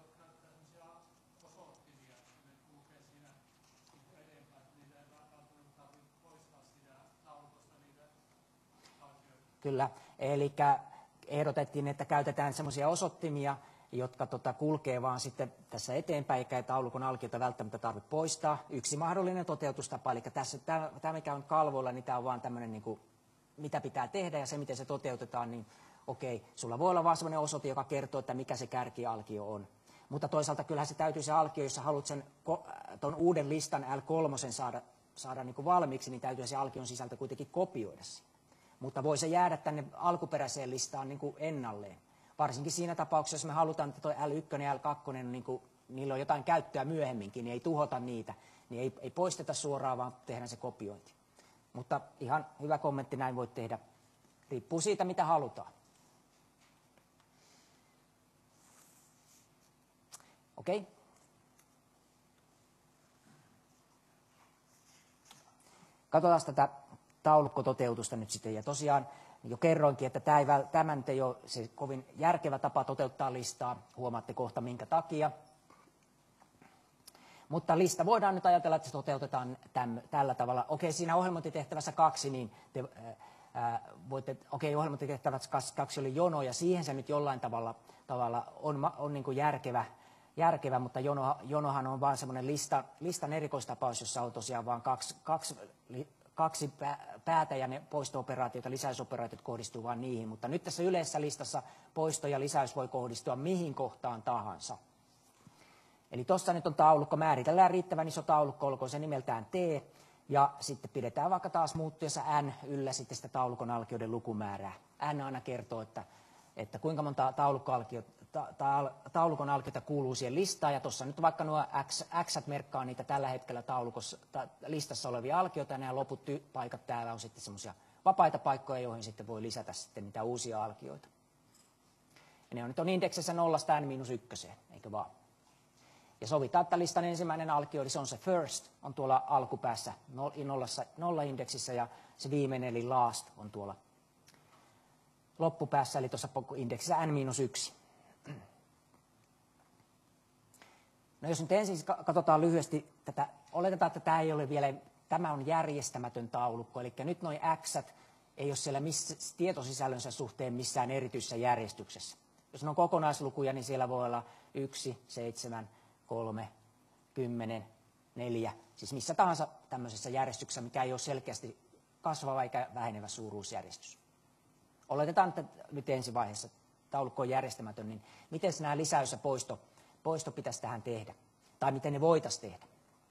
Kyllä, eli ehdotettiin, että käytetään semmoisia osoittimia, jotka kulkee vaan sitten tässä eteenpäin, eikä taulukon alkiota välttämättä tarvitse poistaa. Yksi mahdollinen toteutustapa, eli tämä mikä on kalvoilla, niin tämä on vaan tämmöinen, niin kuin, mitä pitää tehdä ja se, miten se toteutetaan, niin okei, sulla voi olla vaan semmoinen osoite, joka kertoo, että mikä se kärkialkio on. Mutta toisaalta kyllähän se täytyy se alkio, jos sä haluat sen ton uuden listan L3 saada niin kuin valmiiksi, niin täytyy se alkion sisältö kuitenkin kopioida siihen. Mutta voi se jäädä tänne alkuperäiseen listaan niin kuin ennalleen. Varsinkin siinä tapauksessa, jos me halutaan, että tuo L1 ja L2, niin kuin, niillä on jotain käyttöä myöhemminkin, niin ei tuhota niitä, niin ei poisteta suoraan, vaan tehdään se kopiointi. Mutta ihan hyvä kommentti, näin voi tehdä. Riippuu siitä, mitä halutaan. Okei. Katsotaan tätä taulukkototeutusta nyt sitten. Ja tosiaan jo kerroinkin, että tämä nyt ei ole se kovin järkevä tapa toteuttaa listaa. Huomaatte kohta minkä takia. Mutta lista voidaan nyt ajatella, että se toteutetaan tällä tavalla. Okei, siinä ohjelmointitehtävässä 2, niin te voitte, ohjelmointitehtävässä 2 oli jono, ja siihen se nyt jollain tavalla on niin kuin järkevä, mutta jonohan on vain semmoinen listan erikoistapaus, jossa on tosiaan vain kaksi päätä ja ne poisto-operaatiot ja lisäysoperaatiot kohdistuu vain niihin, mutta nyt tässä yleisessä listassa poisto ja lisäys voi kohdistua mihin kohtaan tahansa. Eli tuossa nyt on taulukko, määritellään riittävän iso taulukko, olkoon se nimeltään T, ja sitten pidetään vaikka taas muuttuessa N yllä sitten sitä taulukon alkioiden lukumäärää. N aina kertoo, että kuinka monta taulukon alkiota kuuluu siihen listaan, ja tuossa nyt vaikka nuo X merkkaa niitä tällä hetkellä listassa olevia alkioita, ja nämä loput paikat täällä on sitten semmoisia vapaita paikkoja, joihin sitten voi lisätä sitten niitä uusia alkioita. Ja ne nyt on indeksissä 0–N-1, eikö vaan? Ja sovitaan, että listan ensimmäinen alkio, eli se on se first, on tuolla alkupäässä nolla-indeksissä, ja se viimeinen, eli last, on tuolla loppupäässä, eli tuossa indeksissä N-1. No jos nyt ensin katsotaan lyhyesti tätä, oletetaan, että tämä ei ole vielä, tämä on järjestämätön taulukko, eli nyt nuo X:t ei ole siellä tietosisällönsä suhteen missään erityisessä järjestyksessä. Jos ne on kokonaislukuja, niin siellä voi olla 1, 7, 3, 10, 4, siis missä tahansa tämmöisessä järjestyksessä, mikä ei ole selkeästi kasvava eikä vähenevä suuruusjärjestys. Oletetaan, että nyt ensi vaiheessa taulukko on järjestämätön, niin miten nämä lisäys- ja poisto pitäisi tähän tehdä? Tai miten ne voitaisiin tehdä?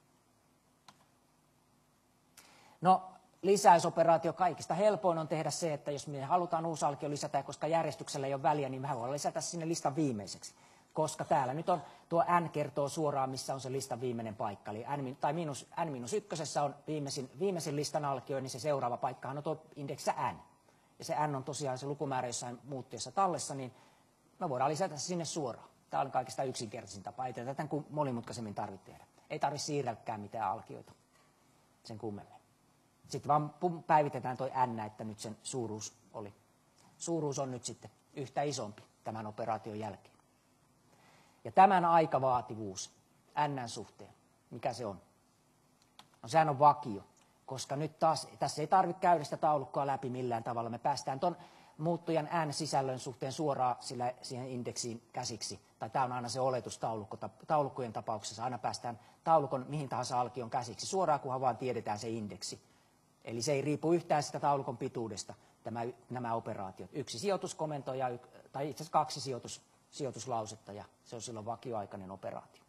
No, lisäysoperaatio kaikista helpoin on tehdä se, että jos me halutaan uusi alkio lisätä, ja koska järjestyksellä ei ole väliä, niin mehän voidaan lisätä sinne listan viimeiseksi. Koska täällä nyt on, tuo n kertoo suoraan, missä on se listan viimeinen paikka. Eli n-1 on viimeisin listan alkio, niin se seuraava paikkahan on tuo indeksissä n. Ja se n on tosiaan se lukumäärä jossain muuttuessa tallessa, niin me voidaan lisätä sinne suoraan. Tämä on kaikista yksinkertaisin tapa. Ei tätä monimutkaisemmin tarvitse tehdä. Ei tarvitse siirrälläkään mitään alkioita sen kummemmin. Sitten vaan päivitetään tuo n, että nyt sen suuruus on nyt sitten yhtä isompi tämän operaation jälkeen. Ja tämän aikavaativuus n suhteen, mikä se on? No sehän on vakio, koska nyt taas tässä ei tarvitse käydä sitä taulukkoa läpi millään tavalla. Me päästään tuon muuttujan n-sisällön suhteen suoraan siihen indeksiin käsiksi. Tai tämä on aina se oletus taulukkojen tapauksessa. Aina päästään taulukon mihin tahansa alkion käsiksi suoraan, kunhan vaan tiedetään se indeksi. Eli se ei riipu yhtään sitä taulukon pituudesta, nämä operaatiot. Yksi sijoituskomento tai itse asiassa 2 sijoituslausetta, ja se on silloin vakioaikainen operaatio.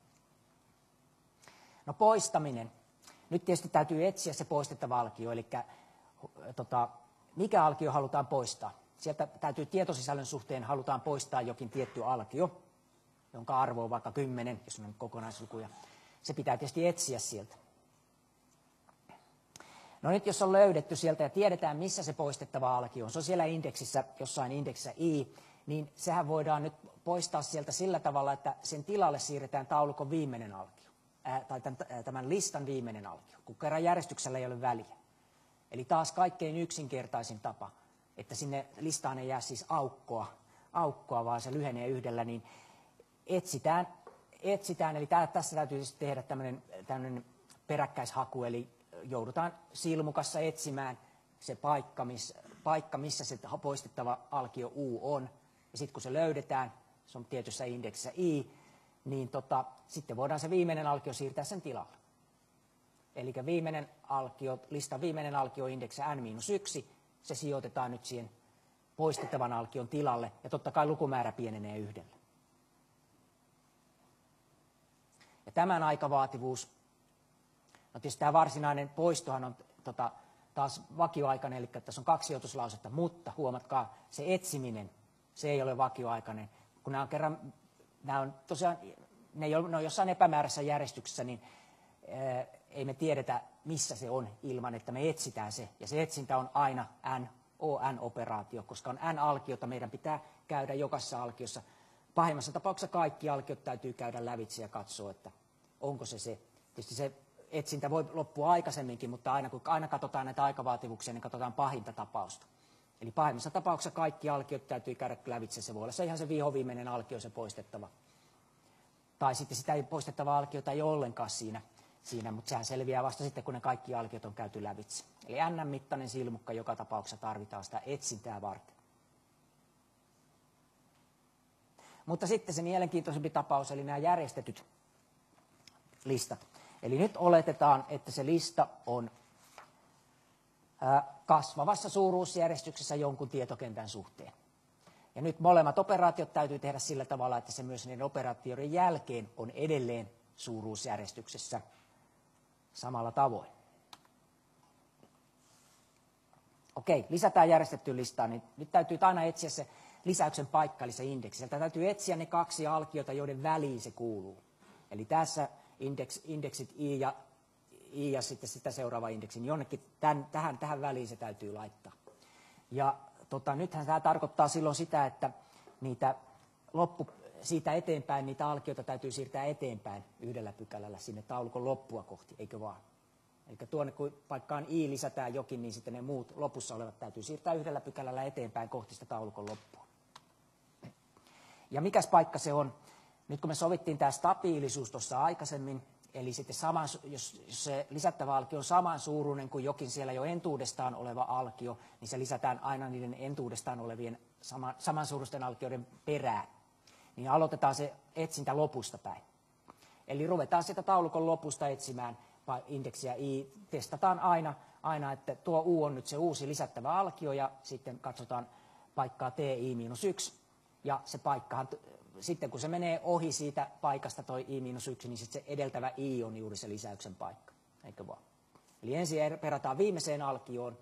No poistaminen. Nyt tietysti täytyy etsiä se poistettava alkio, eli mikä alkio halutaan poistaa. Sieltä täytyy tietosisällön suhteen halutaan poistaa jokin tietty alkio, jonka arvo on vaikka 10, jos on kokonaislukuja. Se pitää tietysti etsiä sieltä. No nyt jos on löydetty sieltä ja tiedetään, missä se poistettava alkio on, se on siellä indeksissä, jossain indeksissä i, niin sehän voidaan nyt poistaa sieltä sillä tavalla, että sen tilalle siirretään taulukon viimeinen alkio, tai tämän listan viimeinen alkio, kun kerran järjestyksellä ei ole väliä. Eli taas kaikkein yksinkertaisin tapa, että sinne listaan ei jää siis aukkoa, vaan se lyhenee yhdellä, niin etsitään eli tässä täytyy tehdä tämmöinen peräkkäishaku, eli joudutaan silmukassa etsimään se paikka, missä se poistettava alkio u on. Ja sitten kun se löydetään, se on tietyssä indeksissä i, niin sitten voidaan se viimeinen alkio siirtää sen tilalle. Eli listan viimeinen alkio indeksissä n-1, se sijoitetaan nyt siihen poistettavan alkion tilalle, ja totta kai lukumäärä pienenee yhdellä. Ja tämän aikavaativuus, no tietysti tämä varsinainen poistohan on taas vakioaikainen, eli tässä on 2 sijoituslausetta, mutta huomatkaa, se etsiminen, se ei ole vakioaikainen. Kun nämä on tosiaan, ne on jossain epämääräisessä järjestyksessä, niin ei me tiedetä, missä se on ilman, että me etsitään se. Ja se etsintä on aina ON-operaatio, koska on N-alkiota, meidän pitää käydä jokaisessa alkiossa. Pahimmassa tapauksessa kaikki alkiot täytyy käydä lävitse ja katsoa, että onko se se. Tietysti se etsintä voi loppua aikaisemminkin, mutta aina katsotaan näitä aikavaativuuksia, niin katsotaan pahinta tapausta. Eli pahimmassa tapauksessa kaikki alkiot täytyy käydä lävitse. Se voi olla se ihan se vihoviimeinen alkio, se poistettava. Tai sitten sitä poistettavaa alkiota ei ole ollenkaan siinä, mutta sehän selviää vasta sitten, kun ne kaikki alkiot on käyty lävitse. Eli n-mittainen silmukka joka tapauksessa tarvitaan sitä etsintää varten. Mutta sitten se mielenkiintoisempi tapaus, eli nämä järjestetyt listat. Eli nyt oletetaan, että se lista on kasvavassa suuruusjärjestyksessä jonkun tietokentän suhteen. Ja nyt molemmat operaatiot täytyy tehdä sillä tavalla, että se myös niiden operaatioiden jälkeen on edelleen suuruusjärjestyksessä samalla tavoin. Okei, lisätään järjestettyyn listaan, niin nyt täytyy aina etsiä se lisäyksen paikka, eli se indeksi. Sieltä täytyy etsiä ne 2 alkiota, joiden väliin se kuuluu. Eli tässä indeksit i ja sitten sitä seuraava indeksi, niin jonnekin tähän väliin se täytyy laittaa. Ja nythän tämä tarkoittaa silloin sitä, että siitä eteenpäin niitä alkioita täytyy siirtää eteenpäin 1 pykälällä sinne taulukon loppua kohti, eikö vaan? Eli tuonne kun paikkaan i lisätään jokin, niin sitten ne muut lopussa olevat täytyy siirtää 1 pykälällä eteenpäin kohti sitä taulukon loppua. Ja mikäs paikka se on? Nyt kun me sovittiin tämä stabiilisuus tuossa aikaisemmin, eli sitten jos se lisättävä alkio on samansuuruinen kuin jokin siellä jo entuudestaan oleva alkio, niin se lisätään aina niiden entuudestaan olevien samansuuruisten alkioiden perään. Niin aloitetaan se etsintä lopusta päin. Eli ruvetaan sitä taulukon lopusta etsimään indeksiä i, testataan aina, että tuo u on nyt se uusi lisättävä alkio, ja sitten katsotaan paikkaa ti-1, ja se paikkahan, sitten kun se menee ohi siitä paikasta toi i-1, niin sitten se edeltävä i on juuri se lisäyksen paikka, eikö vaan? Eli ensin perataan viimeiseen alkioon,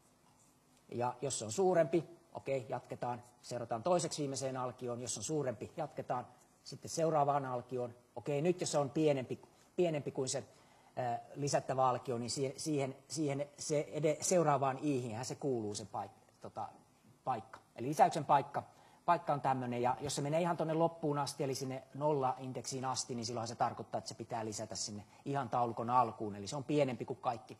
ja jos se on suurempi, okei, jatketaan, seurataan toiseksi viimeiseen alkioon, jos on suurempi, jatketaan, sitten seuraavaan alkioon, okei, nyt jos se on pienempi kuin se lisättävä alkio, niin siihen seuraavaan iihin se kuuluu se paikka. Eli lisäyksen paikka on tämmöinen, ja jos se menee ihan tuonne loppuun asti, eli sinne nolla-indeksiin asti, niin silloin se tarkoittaa, että se pitää lisätä sinne ihan taulukon alkuun, eli se on pienempi kuin kaikki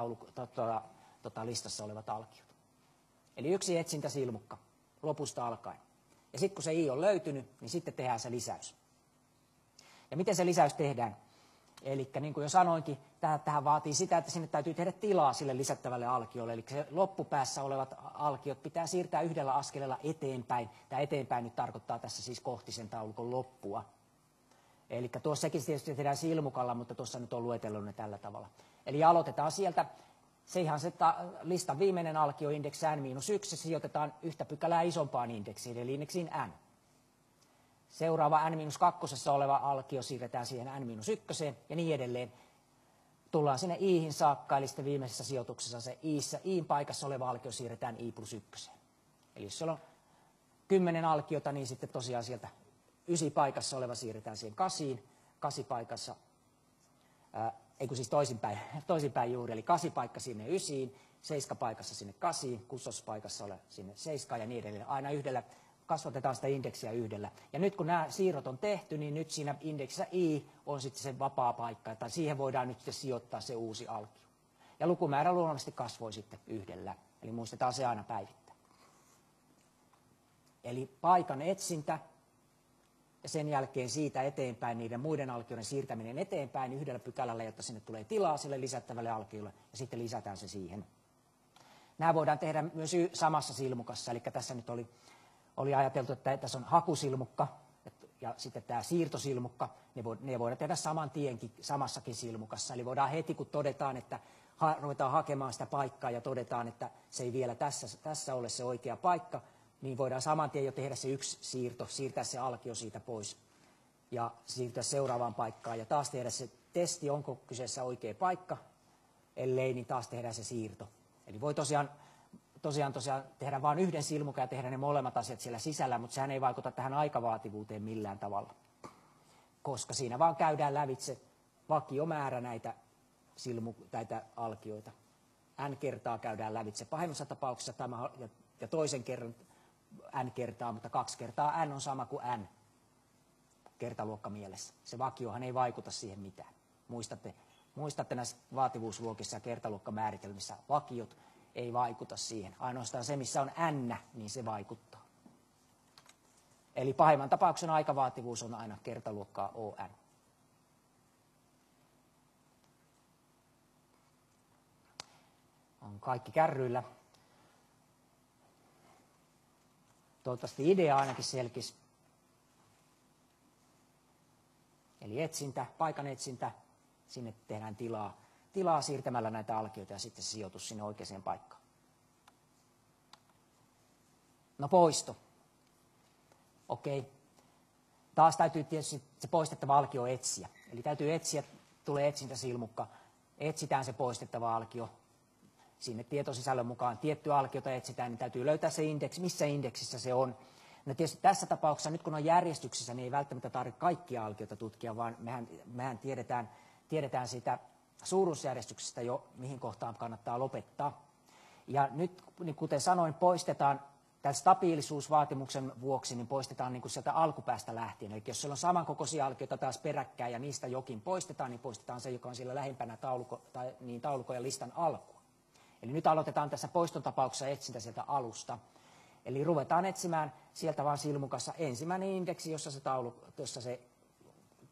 listassa olevat alkiot. Eli yksi etsintäsilmukka lopusta alkaen. Ja sitten kun se i on löytynyt, niin sitten tehdään se lisäys. Ja miten se lisäys tehdään? Eli niin kuin jo sanoinkin, tähän vaatii sitä, että sinne täytyy tehdä tilaa sille lisättävälle alkiolle. Eli se loppupäässä olevat alkiot pitää siirtää yhdellä askeleella eteenpäin. Tämä eteenpäin nyt tarkoittaa tässä siis kohti sen taulukon loppua. Eli tuossakin tietysti tehdään silmukalla, mutta tuossa nyt on luetellut ne tällä tavalla. Eli aloitetaan sieltä. Se ihan se listan viimeinen alkio indeksi n-1, se sijoitetaan yhtä pykälää isompaan indeksiin, eli indeksiin n. Seuraava n-2 oleva alkio siirretään siihen n-1 ja niin edelleen. Tullaan sinne iihin saakka, eli sitten viimeisessä sijoituksessa se iin paikassa oleva alkio siirretään i+1. Eli jos siellä on 10 alkiota, niin sitten tosiaan sieltä 9 paikassa oleva siirretään siihen 8, 8 paikassa, siis toisinpäin juuri, eli 8 paikka sinne 9, 7 paikassa sinne 8, 6 paikassa ole sinne 7 ja niin edelleen. Aina yhdellä kasvatetaan sitä indeksiä yhdellä. Ja nyt kun nämä siirrot on tehty, niin nyt siinä indeksissä i on sitten se vapaa paikka, tai siihen voidaan nyt sitten sijoittaa se uusi alkio. Ja lukumäärä luonnollisesti kasvoi sitten yhdellä, eli muistetaan se aina päivittää. Eli paikan etsintä, ja sen jälkeen siitä eteenpäin niiden muiden alkioiden siirtäminen eteenpäin yhdellä pykälällä, jotta sinne tulee tilaa sille lisättävälle alkiolle, ja sitten lisätään se siihen. Nämä voidaan tehdä myös samassa silmukassa, eli tässä nyt oli ajateltu, että tässä on hakusilmukka ja sitten tämä siirtosilmukka, ne voidaan tehdä saman tienkin samassakin silmukassa. Eli voidaan heti, kun todetaan, että ruvetaan hakemaan sitä paikkaa ja todetaan, että se ei vielä tässä ole se oikea paikka, niin voidaan saman tien jo tehdä se yksi siirto, siirtää se alkio siitä pois ja siirtyä seuraavaan paikkaan ja taas tehdä se testi, onko kyseessä oikea paikka, ellei, niin taas tehdään se siirto. Eli voi tosiaan tehdä vain yhden silmukan ja tehdä ne molemmat asiat siellä sisällä, mutta sehän ei vaikuta tähän aikavaativuuteen millään tavalla, koska siinä vaan käydään lävitse vakiomäärä näitä alkioita. N kertaa käydään lävitse. Pahimmassa tapauksessa tämä ja toisen kerran n kertaa, mutta 2 kertaa n on sama kuin n kertaluokka mielessä. Se vakiohan ei vaikuta siihen mitään. Muistatte näissä vaativuusluokissa ja kertaluokkamääritelmissä vakiot ei vaikuta siihen. Ainoastaan se, missä on n, niin se vaikuttaa. Eli pahimman tapauksen aikavaativuus on aina kertaluokkaa ON. On kaikki kärryillä. Toivottavasti idea ainakin selkisi. Eli etsintä, paikan etsintä, sinne tehdään tilaa siirtämällä näitä alkioita ja sitten sijoitus sinne oikeaan paikkaan. No poisto. Okei. Taas täytyy tietysti se poistettava alkio etsiä. Eli täytyy etsiä, tulee etsintäsilmukka, etsitään se poistettava alkio. Sinne tietosisällön mukaan tiettyä alkiota etsitään, niin täytyy löytää se indeksi, missä indeksissä se on. No tietysti tässä tapauksessa, nyt kun on järjestyksessä, niin ei välttämättä tarvitse kaikkia alkioita tutkia, vaan mehän tiedetään siitä suuruusjärjestyksestä jo, mihin kohtaan kannattaa lopettaa. Ja nyt, niin kuten sanoin, poistetaan tämän stabiilisuusvaatimuksen vuoksi, niin poistetaan niin kuin sieltä alkupäästä lähtien. Eli jos siellä on samankokoisia alkioita taas peräkkäin ja niistä jokin poistetaan, niin poistetaan se, joka on siellä lähempänä taulukon ja listan alkua. Eli nyt aloitetaan tässä poiston tapauksessa etsintä sieltä alusta. Eli ruvetaan etsimään sieltä vaan silmukassa ensimmäinen indeksi, jossa se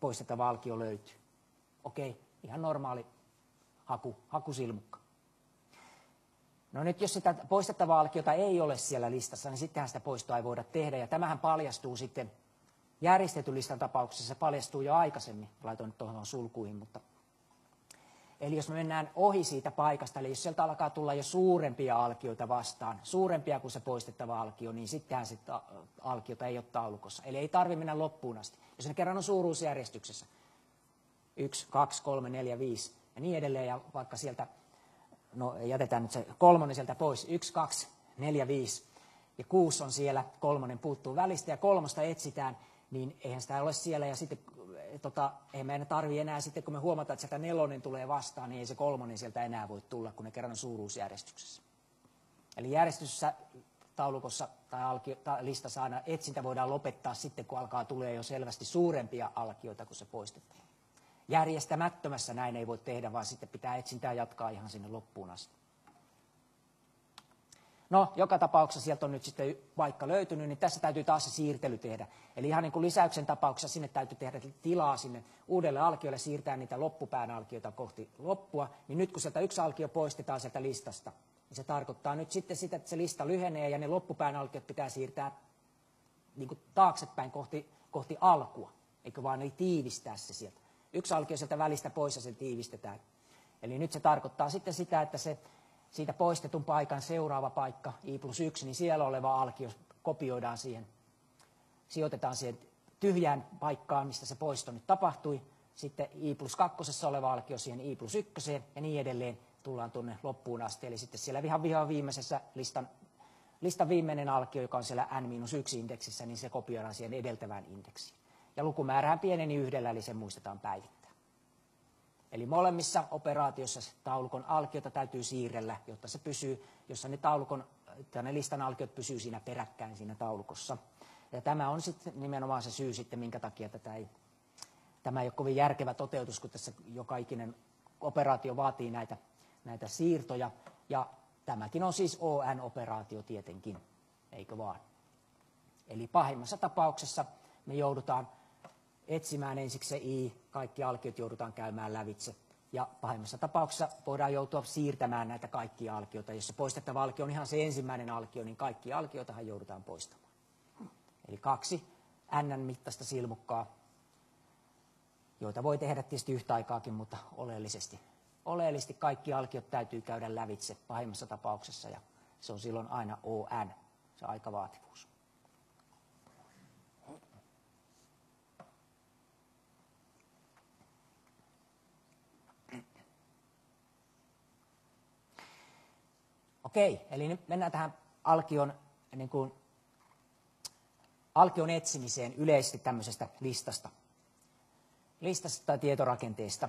poistettava alkio löytyy. Okei, ihan normaali hakusilmukka. No nyt jos sitä poistettavaa alkiota ei ole siellä listassa, niin sittenhän sitä poistoa ei voida tehdä. Ja tämähän paljastuu sitten järjestetyn listan tapauksessa, se paljastuu jo aikaisemmin. Laitoin nyt tuohon sulkuihin, mutta... Eli jos me mennään ohi siitä paikasta, eli jos sieltä alkaa tulla jo suurempia alkioita vastaan, suurempia kuin se poistettava alkio, niin sittenhän sitä alkiota ei ole taulukossa. Eli ei tarvitse mennä loppuun asti. Jos ne kerran on suuruusjärjestyksessä, 1, 2, 3, 4, 5 ja niin edelleen, ja vaikka sieltä, no jätetään nyt se 3 sieltä pois, 1, 2, 4, 5 ja 6 on siellä, 3 puuttuu välistä ja 3 etsitään, niin eihän sitä ole siellä ja sitten ei meidän tarvitse enää sitten, kun me huomataan, että sieltä 4 tulee vastaan, niin ei se 3 sieltä enää voi tulla, kun ne kerran on suuruusjärjestyksessä. Eli järjestyksessä taulukossa tai listassa aina etsintä voidaan lopettaa sitten, kun alkaa tulee jo selvästi suurempia alkioita, kun se poistetaan. Järjestämättömässä näin ei voi tehdä, vaan sitten pitää etsintää jatkaa ihan sinne loppuun asti. No, joka tapauksessa sieltä on nyt sitten paikka löytynyt, niin tässä täytyy taas se siirtely tehdä. Eli ihan niin kuin lisäyksen tapauksessa sinne täytyy tehdä tilaa sinne uudelle alkiolle, siirtää niitä loppupään alkioita kohti loppua. Niin nyt kun sieltä yksi alkio poistetaan sieltä listasta, niin se tarkoittaa nyt sitten sitä, että se lista lyhenee ja ne loppupään alkiot pitää siirtää niin kuin taaksepäin kohti alkua. Eikö vaan, eli tiivistää se sieltä. Yksi alkio sieltä välistä pois ja se tiivistetään. Eli nyt se tarkoittaa sitten sitä, että se siitä poistetun paikan seuraava paikka, I+1, niin siellä oleva alkio kopioidaan siihen, sijoitetaan siihen tyhjään paikkaan, mistä se poisto nyt tapahtui. Sitten I+2 oleva alkio siihen I+1 ja niin edelleen tullaan tuonne loppuun asti. Eli sitten siellä ihan viimeisessä listan viimeinen alkio, joka on siellä n-1-indeksissä, niin se kopioidaan siihen edeltävään indeksiin. Ja lukumäärähän pieneni 1, eli se muistetaan päivittää. Eli molemmissa operaatioissa taulukon alkiota täytyy siirrellä, jotta se pysyy, jossa ne listan alkiot pysyy siinä peräkkäin siinä taulukossa. Ja tämä on sitten nimenomaan se syy sitten, minkä takia tämä ei ole kovin järkevä toteutus, kun tässä joka ikinen operaatio vaatii näitä siirtoja. Ja tämäkin on siis ON-operaatio tietenkin, eikö vaan? Eli pahimmassa tapauksessa me joudutaan etsimään ensiksi se I, kaikki alkiot joudutaan käymään lävitse. Ja pahimmassa tapauksessa voidaan joutua siirtämään näitä kaikkia alkioita. Jos se poistettava alkio on ihan se ensimmäinen alkio, niin kaikki alkioitahan joudutaan poistamaan. Eli 2 n-mittaista silmukkaa, joita voi tehdä tietysti yhtä aikaakin, mutta oleellisesti kaikki alkiot täytyy käydä lävitse pahimmassa tapauksessa, ja se on silloin aina ON, se aikavaativuus. Okei, eli nyt mennään tähän alkion etsimiseen yleisesti tämmöisestä listasta tai tietorakenteesta.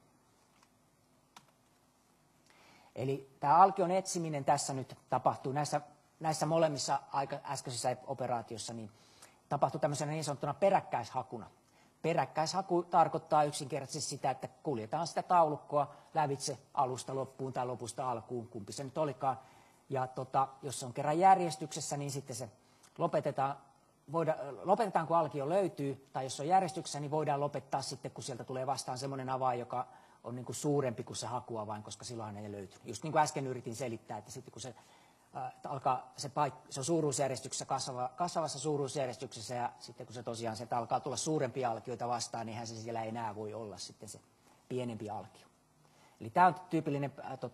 Eli tämä alkion etsiminen tässä nyt tapahtuu näissä molemmissa äskeisissä operaatioissa, niin tapahtuu tämmöisenä niin sanottuna peräkkäishakuna. Peräkkäishaku tarkoittaa yksinkertaisesti sitä, että kuljetaan sitä taulukkoa lävitse alusta loppuun tai lopusta alkuun, kumpi se nyt olikaan. Ja jos se on kerran järjestyksessä, niin sitten se lopetetaan, kun alkio löytyy, tai jos se on järjestyksessä, niin voidaan lopettaa sitten, kun sieltä tulee vastaan semmoinen avain, joka on niin kuin suurempi kuin se hakuavain, koska silloin ei löyty. Just niin kuin äsken yritin selittää, että sitten kun se on suuruusjärjestyksessä, kasvavassa suuruusjärjestyksessä, ja sitten kun se tosiaan sieltä alkaa tulla suurempia alkioita vastaan, niin eihän se siellä enää voi olla sitten se pienempi alkio. Eli tämä on tyypillinen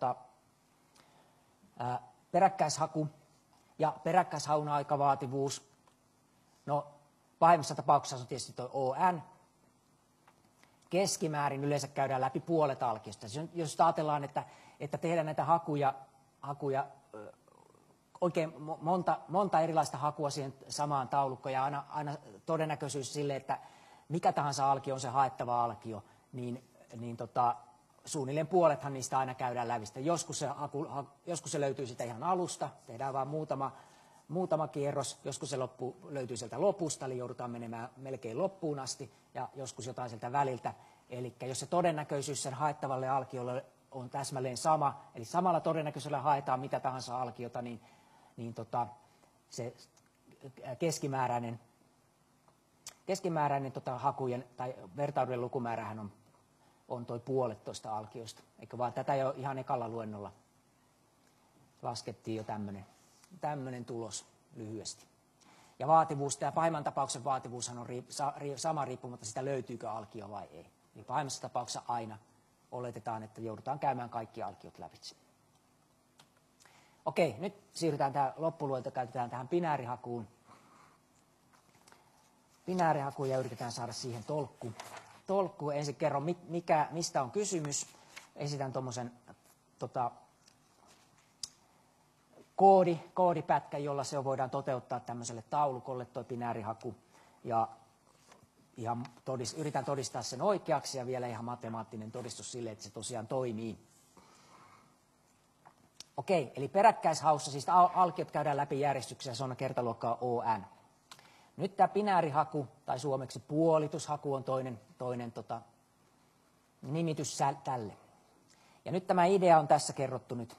peräkkäishaku ja peräkkäishaun aikavaativuus. No, pahimmassa tapauksessa on tietysti tuo ON. Keskimäärin yleensä käydään läpi puolet alkiosta. Jos ajatellaan, että tehdään näitä hakuja oikein monta erilaista hakua siihen samaan taulukkoon ja aina todennäköisyys sille, että mikä tahansa alkio on se haettava alkio, niin suunnilleen puolethan niistä aina käydään lävistä. Joskus se löytyy sitä ihan alusta, tehdään vain muutama kierros, joskus se löytyy sieltä lopusta, eli joudutaan menemään melkein loppuun asti, ja joskus jotain sieltä väliltä. Eli jos se todennäköisyys sen haettavalle alkiolle on täsmälleen sama, eli samalla todennäköisyydellä haetaan mitä tahansa alkiota, niin se keskimääräinen Keskimääräinen hakujen tai vertailujen lukumäärähän on toi 1,5 alkiosta. Eikö vaan tätä jo ihan ekalla luennolla laskettiin jo tämmöinen tulos lyhyesti. Ja vaativuus, tämä pahimman tapauksen vaativuushan on sama riippumatta sitä löytyykö alkio vai ei. Eli pahimmassa tapauksessa aina oletetaan, että joudutaan käymään kaikki alkiot lävitse. Okei, nyt siirrytään tähän loppuluento, käytetään tähän binäärihakuun. Binäärihakuun ja yritetään saada siihen tolkku. Ensin kerron, mistä on kysymys. Esitän tuommoisen koodipätkän, jolla se voidaan toteuttaa tämmöiselle taulukolle tuo binäärihaku. Ja yritän todistaa sen oikeaksi ja vielä ihan matemaattinen todistus sille, että se tosiaan toimii. Okei, eli peräkkäishaussa siis alkiot käydään läpi järjestyksessä, se on kertaluokkaa ON. Nyt tämä binäärihaku, tai suomeksi puolitushaku on toinen nimitys tälle. Ja nyt tämä idea on tässä kerrottu nyt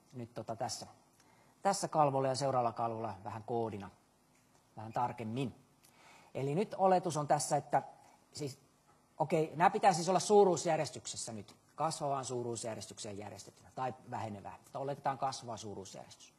tässä kalvolla ja seuraavalla kalvolla vähän koodina, vähän tarkemmin. Eli nyt oletus on tässä, että siis, nämä pitää siis olla suuruusjärjestyksessä nyt, kasvavaan suuruusjärjestykseen järjestettynä tai vähenevään, mutta oletetaan kasvava suuruusjärjestys.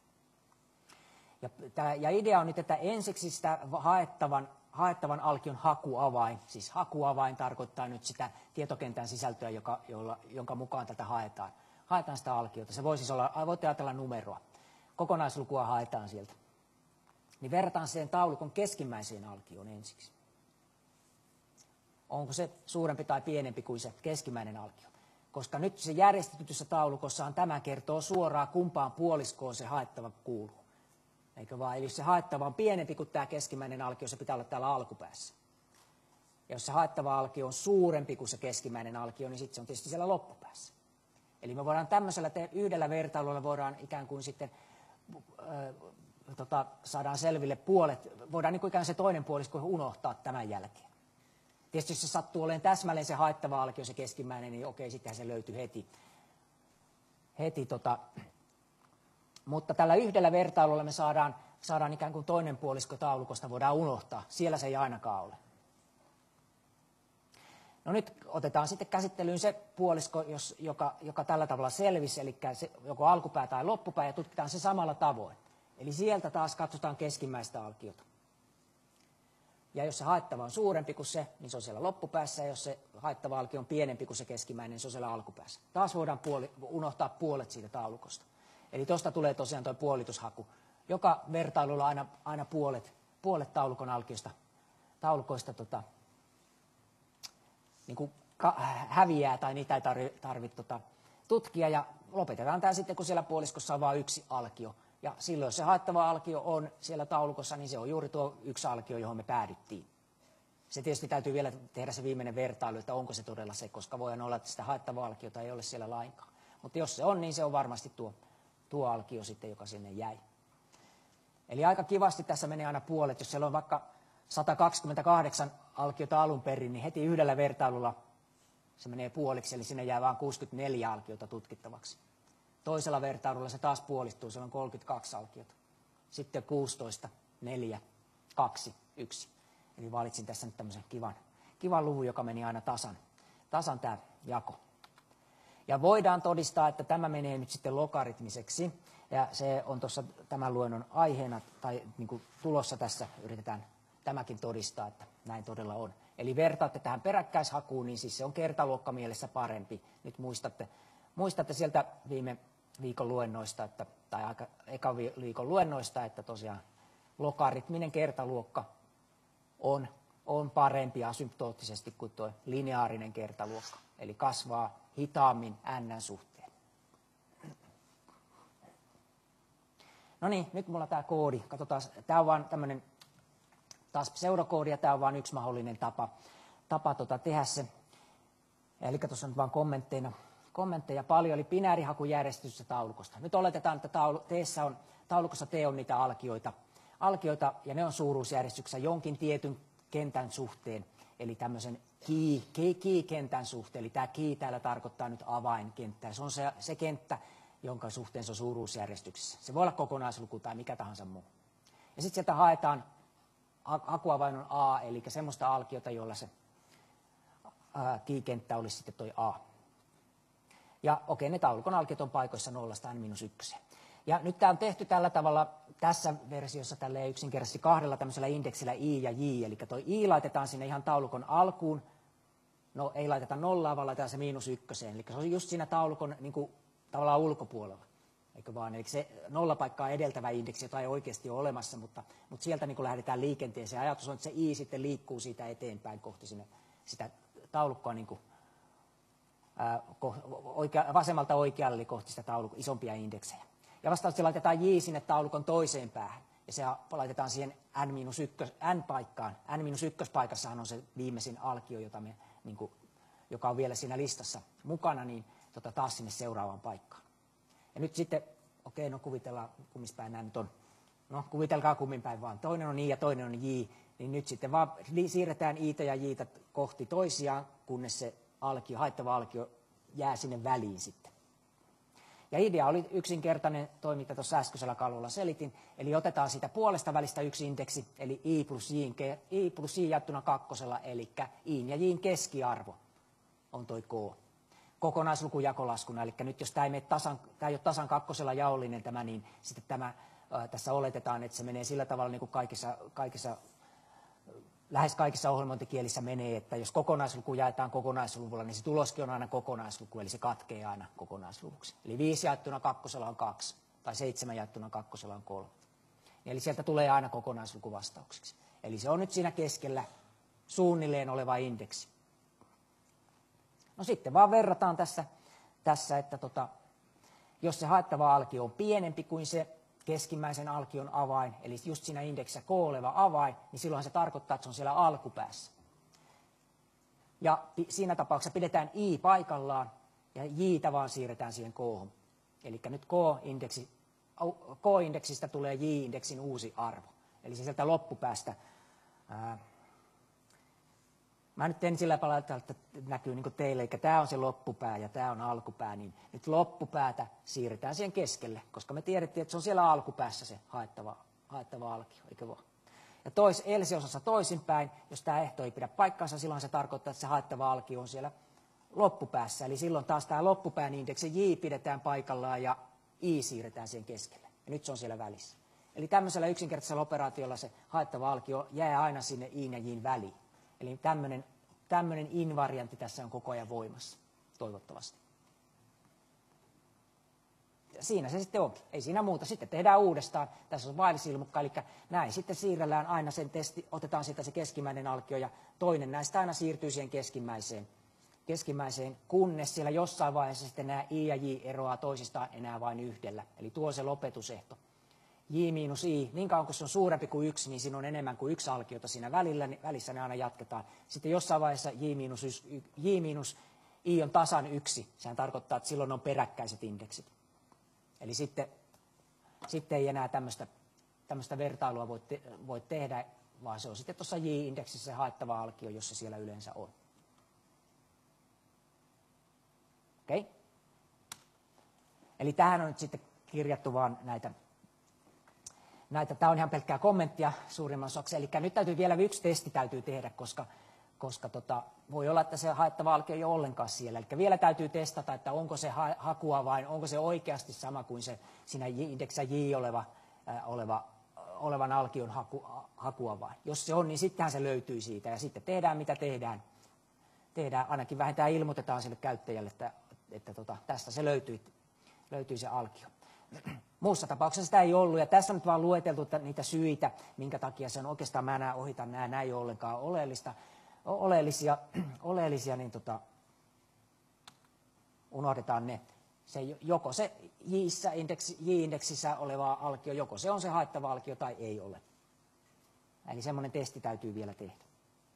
Ja idea on nyt, että ensiksi sitä haettavan alkion hakuavain, siis hakuavain tarkoittaa nyt sitä tietokentän sisältöä, jonka mukaan tätä haetaan. Haetaan sitä alkiota. Se voi siis olla, voitte ajatella numeroa. Kokonaislukua haetaan sieltä. Niin verrataan sen taulukon keskimmäiseen alkioon ensiksi. Onko se suurempi tai pienempi kuin se keskimmäinen alkio? Koska nyt se järjestetyssä taulukossahan tämä kertoo suoraan, kumpaan puoliskoon se haettava kuuluu. Eikö vaan? Eli jos se haettava on pienempi kuin tämä keskimmäinen alkio, se pitää olla täällä alkupäässä. Ja jos se haettava alkio on suurempi kuin se keskimmäinen alkio, niin sitten se on tietysti siellä loppupäässä. Eli me voidaan tämmöisellä yhdellä vertailulla voidaan ikään kuin sitten saadaan selville puolet, voidaan niin kuin ikään se toinen puolisko unohtaa tämän jälkeen. Tietysti jos se sattuu olemaan täsmälleen se haettava alkio, se keskimmäinen, niin okei, sittenhän se löytyy heti. Mutta tällä yhdellä vertailulla me saadaan ikään kuin toinen puolisko taulukosta, voidaan unohtaa. Siellä se ei ainakaan ole. No nyt otetaan sitten käsittelyyn se puolisko, joka tällä tavalla selvisi, eli se joko alkupää tai loppupää, ja tutkitaan se samalla tavoin. Eli sieltä taas katsotaan keskimmäistä alkiota. Ja jos se haettava on suurempi kuin se, niin se on siellä loppupäässä, ja jos se haettava alkio on pienempi kuin se keskimmäinen, niin se on siellä alkupäässä. Taas voidaan unohtaa puolet siitä taulukosta. Eli tuosta tulee tosiaan tuo puolitushaku. Joka vertailulla aina puolet taulukon taulukoista niin kuin häviää tai niitä ei tarvitse tutkia. Ja lopetetaan tämä sitten, kun siellä puoliskossa on vain yksi alkio. Ja silloin, jos se haettava alkio on siellä taulukossa, niin se on juuri tuo yksi alkio, johon me päädyttiin. Se tietysti täytyy vielä tehdä se viimeinen vertailu, että onko se todella se, koska voi olla, että sitä haettavaa alkiota ei ole siellä lainkaan. Mutta jos se on, niin se on varmasti tuo alkio sitten, joka sinne jäi. Eli aika kivasti tässä menee aina puolet. Jos siellä on vaikka 128 alkiota alun perin, niin heti yhdellä vertailulla se menee puoliksi, eli sinne jää vain 64 alkiota tutkittavaksi. Toisella vertailulla se taas puolittuu, se on 32 alkiota. Sitten 16, 4, 2, 1. Eli valitsin tässä nyt tämmöisen kivan luvun, joka meni aina tasan tämä jako. Ja voidaan todistaa, että tämä menee nyt sitten logaritmiseksi. Ja se on tuossa tämän luennon aiheena, tai niin kuin tulossa tässä yritetään tämäkin todistaa, että näin todella on. Eli vertaatte tähän peräkkäishakuun, niin siis se on kertaluokkamielessä parempi. Nyt muistatte sieltä viime viikon luennoista, tai aika eka viikon luennoista, että tosiaan logaritminen kertaluokka on parempi asymptoottisesti kuin tuo lineaarinen kertaluokka. Eli kasvaa hitaammin n suhteen. No niin, nyt mulla tämä koodi. Katsotaan, tämä on vaan tämmöinen taas pseudokoodi, ja tämä on vaan yksi mahdollinen tapa tehdä se. Eli tuossa on vaan kommentteja paljon, eli binäärihakujärjestyksessä taulukosta. Nyt oletetaan, että taulukossa T on niitä alkioita, ja ne on suuruusjärjestyksessä jonkin tietyn kentän suhteen, eli tämmöisen key-kentän suhteen, eli tämä key täällä tarkoittaa nyt avainkenttää. Se on se kenttä, jonka suhteen se on suuruusjärjestyksessä. Se voi olla kokonaisluku tai mikä tahansa muu. Ja sitten sieltä hakuavain on A, eli semmoista alkiota, jolla se key-kenttä olisi sitten toi A. Ja okei, ne taulukon alkiot on paikoissa 0–n-1. Ja nyt tämä on tehty tällä tavalla tässä versiossa tälleen yksinkertaisesti kahdella tämmöisellä indeksillä I ja J. Eli toi I laitetaan sinne ihan taulukon alkuun. No ei laiteta nollaa, vaan laitetaan se -1. Eli se on just siinä taulukon niin kuin, tavallaan ulkopuolella. Eikö vaan? Eli se nollapaikkaa edeltävä indeksi, jota ei oikeasti ole olemassa, mutta sieltä niin kuin lähdetään liikenteeseen. Ajatus on, että se I sitten liikkuu siitä eteenpäin kohti sitä taulukkoa niin kuin, vasemmalta oikealle, eli kohti sitä isompia indeksejä. Ja vastaavasti laitetaan J sinne taulukon toiseen päähän, ja se laitetaan siihen n-paikkaan. N-1-paikassahan on se viimeisin alkio, joka on vielä siinä listassa mukana, niin taas sinne seuraavaan paikkaan. Ja nyt sitten, okei, no kuvitellaan, kummispäin nämä nyt on. No kuvitelkaa kumminpäin vaan. Toinen on I ja toinen on J, niin nyt sitten vaan siirretään I ja J kohti toisiaan, kunnes se haittava alkio jää sinne väliin sitten. Ja idea oli yksinkertainen, toi mitä tuossa äskeisellä kalvolla selitin, eli otetaan siitä puolesta välistä yksi indeksi, eli I plus J jaettuna 2, eli I ja J:n keskiarvo on toi K. Kokonaislukujakolaskuna, eli nyt jos tämä ei ole tasan 2 jaollinen tämä, niin sitten tässä oletetaan, että se menee sillä tavalla niin kuin lähes kaikissa ohjelmointikielissä menee, että jos kokonaisluku jaetaan kokonaisluvulla, niin se tuloskin on aina kokonaisluku, eli se katkee aina kokonaisluvuksi. Eli 5 jaettuna 2 on 2, tai 7 jaettuna 2 on 3. Eli sieltä tulee aina kokonaisluku vastaukseksi. Eli se on nyt siinä keskellä suunnilleen oleva indeksi. No sitten vaan verrataan tässä että jos se haettava alkio on pienempi kuin se keskimmäisen alkion avain, eli just siinä indeksissä K oleva avain, niin silloin se tarkoittaa, että se on siellä alkupäässä. Ja siinä tapauksessa pidetään I paikallaan ja J:tä vaan siirretään siihen K:hon. Eli nyt K-indeksistä tulee J-indeksin uusi arvo. Eli se sieltä loppupäästä. Mä nyt en sillä tavalla, että näkyy niin teille, eli tämä on se loppupää ja tämä on alkupää, niin nyt loppupäätä siirretään siihen keskelle, koska me tiedettiin, että se on siellä alkupäässä se haettava alkio, eikö vaan? Ja else-osassa toisinpäin, jos tämä ehto ei pidä paikkaansa, silloin se tarkoittaa, että se haettava alkio on siellä loppupäässä. Eli silloin taas tämä loppupään indeksi J pidetään paikallaan ja I siirretään siihen keskelle. Ja nyt se on siellä välissä. Eli tämmöisellä yksinkertaisella operaatiolla se haettava alkio jää aina sinne I ja J:n väliin. Eli tämmöinen invariantti tässä on koko ajan voimassa, toivottavasti. Ja siinä se sitten onkin. Ei siinä muuta. Sitten tehdään uudestaan. Tässä on while-silmukka, eli näin sitten siirrellään aina sen otetaan siitä se keskimmäinen alkio ja toinen näistä aina siirtyy siihen keskimmäiseen, kunnes siellä jossain vaiheessa sitten nämä I ja J eroaa toisistaan enää vain yhdellä. Eli tuo on se lopetusehto. J miinus I, niin kauan kun se on suurempi kuin 1, niin siinä on enemmän kuin 1 alkiota siinä välissä ne aina jatketaan. Sitten jossain vaiheessa J miinus I on tasan 1, sehän tarkoittaa, että silloin on peräkkäiset indeksit. Eli sitten ei enää tämmöistä vertailua voi tehdä, vaan se on sitten tuossa J-indeksissä se haettava alkio, jos se siellä yleensä on. Okei? Okay? Eli tähän on nyt sitten kirjattu vaan näitä, tämä on ihan pelkkää kommenttia suurimman osaksi. Eli nyt täytyy vielä yksi testi tehdä, koska voi olla, että se haettava alkio ei ole ollenkaan siellä. Eli vielä täytyy testata, että onko se hakuavain, onko se oikeasti sama kuin se siinä indeksissä J olevan alkion hakuavain. Jos se on, niin sittenhän se löytyy siitä ja sitten tehdään mitä tehdään. Ainakin vähintään ilmoitetaan sille käyttäjälle, että tästä se löytyy se alkio. Muussa tapauksessa sitä ei ollut, ja tässä on nyt vaan lueteltu niitä syitä, minkä takia se on oikeastaan, mä enää ohitan nämä ei ole ollenkaan oleellisia, niin unohdetaan ne. Joko se J-indeksissä oleva alkio, joko se on se haettava alkio tai ei ole. Eli semmoinen testi täytyy vielä tehdä.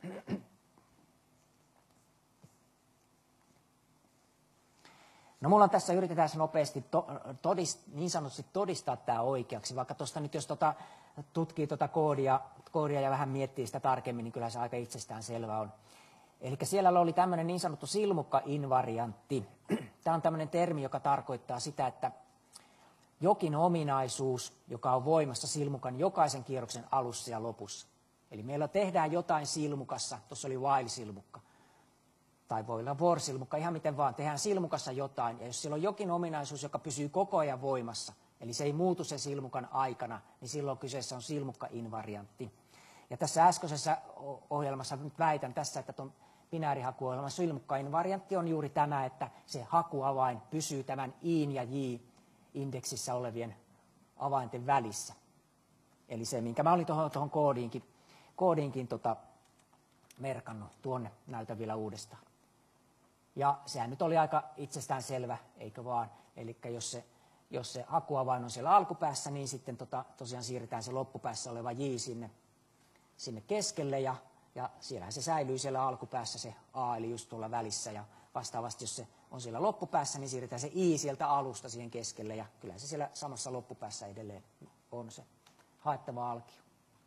No mulla on tässä, yritetään nopeasti niin sanotusti todistaa tämä oikeaksi, vaikka tuosta nyt jos tutkii koodia ja vähän miettii sitä tarkemmin, niin kyllä se aika itsestään selvä on. Eli siellä oli tämmöinen niin sanottu silmukka-invariantti. Tämä on tämmöinen termi, joka tarkoittaa sitä, että jokin ominaisuus, joka on voimassa silmukan jokaisen kierroksen alussa ja lopussa. Eli meillä tehdään jotain silmukassa, tuossa oli while-silmukka, tai voi olla for-silmukka, ihan miten vaan, tehdään silmukassa jotain, ja jos sillä on jokin ominaisuus, joka pysyy koko ajan voimassa, eli se ei muutu sen silmukan aikana, niin silloin kyseessä on silmukka-invariantti. Ja tässä äskeisessä ohjelmassa nyt väitän tässä, että tuon binäärihakuohjelman silmukka-invariantti on juuri tämä, että se hakuavain pysyy tämän I ja J-indeksissä olevien avainten välissä. Eli se, minkä mä olin tuohon koodiinkin merkannut, tuonne näytän vielä uudestaan. Ja sehän nyt oli aika itsestään selvä, eikö vaan? Eli jos se hakuavain on siellä alkupäässä, niin sitten tosiaan siirretään se loppupäässä oleva J sinne keskelle, ja siellähän se säilyy siellä alkupäässä se A, eli just tuolla välissä, ja vastaavasti jos se on siellä loppupäässä, niin siirretään se I sieltä alusta siihen keskelle, ja kyllä se siellä samassa loppupäässä edelleen on se haettava alkio.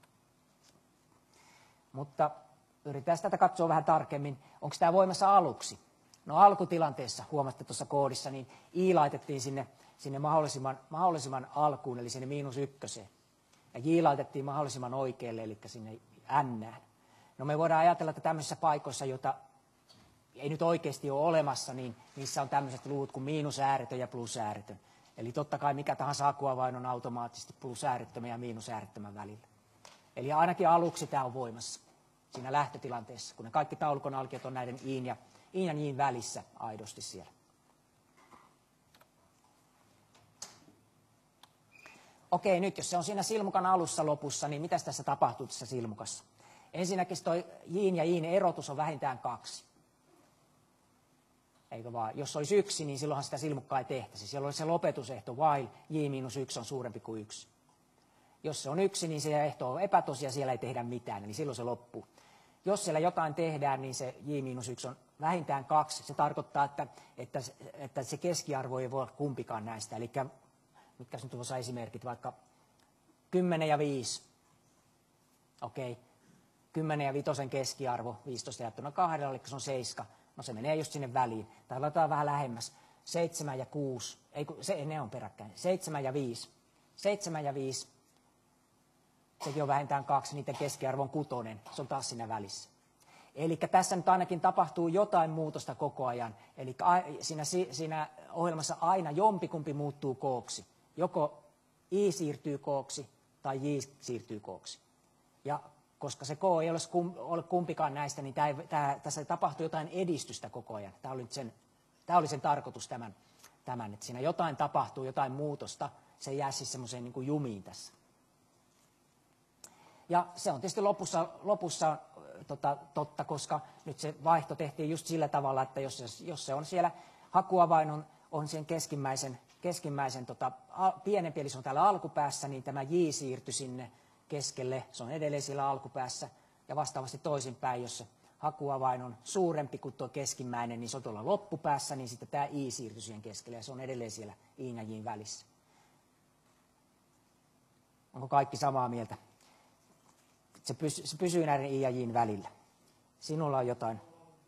Mutta yritetään tätä katsoa vähän tarkemmin. Onko tämä voimassa aluksi? No alkutilanteessa, huomaatte tuossa koodissa, niin I laitettiin sinne mahdollisimman alkuun, eli sinne -1. Ja J laitettiin mahdollisimman oikealle, eli sinne N. No me voidaan ajatella, että tämmöisissä paikoissa, joita ei nyt oikeasti ole olemassa, niin niissä on tämmöiset luvut kuin miinusääretön ja plusääretön. Eli totta kai mikä tahansa hakuavain on automaattisesti plusäärettömän ja miinusäärettömän välillä. Eli ainakin aluksi tämä on voimassa siinä lähtötilanteessa, kun ne kaikki taulukon alkiot on näiden I ja J:n välissä aidosti siellä. Okei, nyt jos se on siinä silmukan alussa lopussa, niin mitä tässä tapahtuu tässä silmukassa? Ensinnäkin toi J:n ja J:n erotus on vähintään 2. Eikö vaan? Jos olisi 1, niin silloinhan sitä silmukkaa ei tehtäisi. Siellä olisi se lopetusehto while J-1 on suurempi kuin 1. Jos se on 1, niin se ehto on epätosi ja siellä ei tehdä mitään, eli silloin se loppuu. Jos siellä jotain tehdään, niin se J-1 on vähintään 2. Se tarkoittaa, että se keskiarvo ei voi olla kumpikaan näistä. Eli mitkä nyt tuossa esimerkit, vaikka 10 ja 5. Okei, 10 ja 5 keskiarvo, 15 jaettuna 2, eli se on 7. No se menee just sinne väliin. Tai laitetaan vähän lähemmäs. 7 ja 6, ne on peräkkäin. 7 ja 5. 7 ja 5, sekin on vähintään 2, niiden keskiarvo on 6, se on taas siinä välissä. Eli tässä nyt ainakin tapahtuu jotain muutosta koko ajan. Eli siinä ohjelmassa aina jompikumpi muuttuu kooksi. Joko I siirtyy kooksi tai J siirtyy kooksi. Ja koska se K ei ole kumpikaan näistä, niin tässä tapahtuu jotain edistystä koko ajan. Tämä oli sen tarkoitus tämän, että siinä jotain tapahtuu, jotain muutosta. Se jää siis semmoiseen niin kuin jumiin tässä. Ja se on tietysti lopussa totta, koska nyt se vaihto tehtiin just sillä tavalla, että jos se on siellä, hakuavain on sen keskimmäisen pienempi, eli se on täällä alkupäässä, niin tämä J siirtyi sinne keskelle, se on edelleen siellä alkupäässä, ja vastaavasti toisinpäin, jos se hakuavain on suurempi kuin tuo keskimmäinen, niin se on tuolla loppupäässä, niin sitten tämä I siirtyi siihen keskelle, ja se on edelleen siellä I ja J:n välissä. Onko kaikki samaa mieltä? Se pysyy näiden I ja J:n välillä. Sinulla on jotain.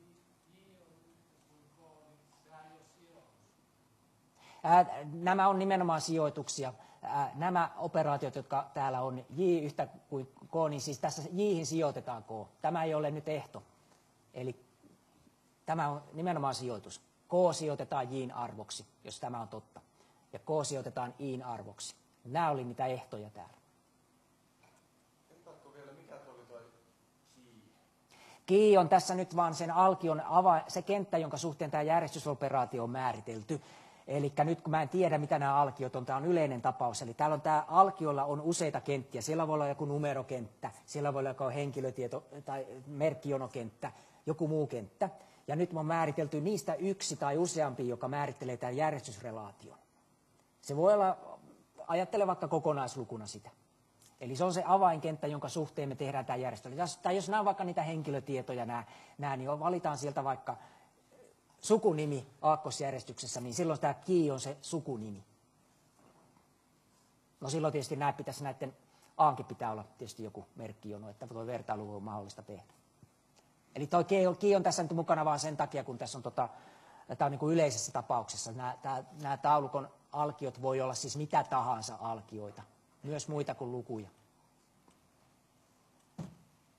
Nämä on nimenomaan sijoituksia. Nämä operaatiot, jotka täällä on J yhtä kuin K, niin siis tässä J:hin sijoitetaan K. Tämä ei ole nyt ehto. Eli tämä on nimenomaan sijoitus. K sijoitetaan J:n arvoksi, jos tämä on totta. Ja K sijoitetaan I:n arvoksi. Nämä oli niitä ehtoja täällä. Key on tässä nyt vaan sen alkion se kenttä, jonka suhteen tämä järjestysoperaatio on määritelty. Eli nyt kun mä en tiedä, mitä nämä alkiot on, tämä on yleinen tapaus. Eli täällä on tämä alkiolla on useita kenttiä. Siellä voi olla joku numerokenttä, siellä voi olla joku henkilötieto- tai merkkijonokenttä, joku muu kenttä. Ja nyt on määritelty niistä yksi tai useampi, joka määrittelee tämän järjestysrelaation. Se voi olla, ajattele vaikka kokonaislukuna sitä. Eli se on se avainkenttä, jonka suhteen me tehdään tämä järjestely. Tai jos nämä on vaikka niitä henkilötietoja, niin valitaan sieltä vaikka sukunimi aakkosjärjestyksessä, niin silloin tämä key on se sukunimi. No silloin tietysti näiden aankin pitää olla tietysti joku merkkijono, että tuo vertailu on mahdollista tehdä. Eli tuo key on tässä nyt mukana vaan sen takia, kun tässä on, tämä on niin kuin yleisessä tapauksessa. Nämä taulukon alkiot voi olla siis mitä tahansa alkioita, myös muita kuin lukuja.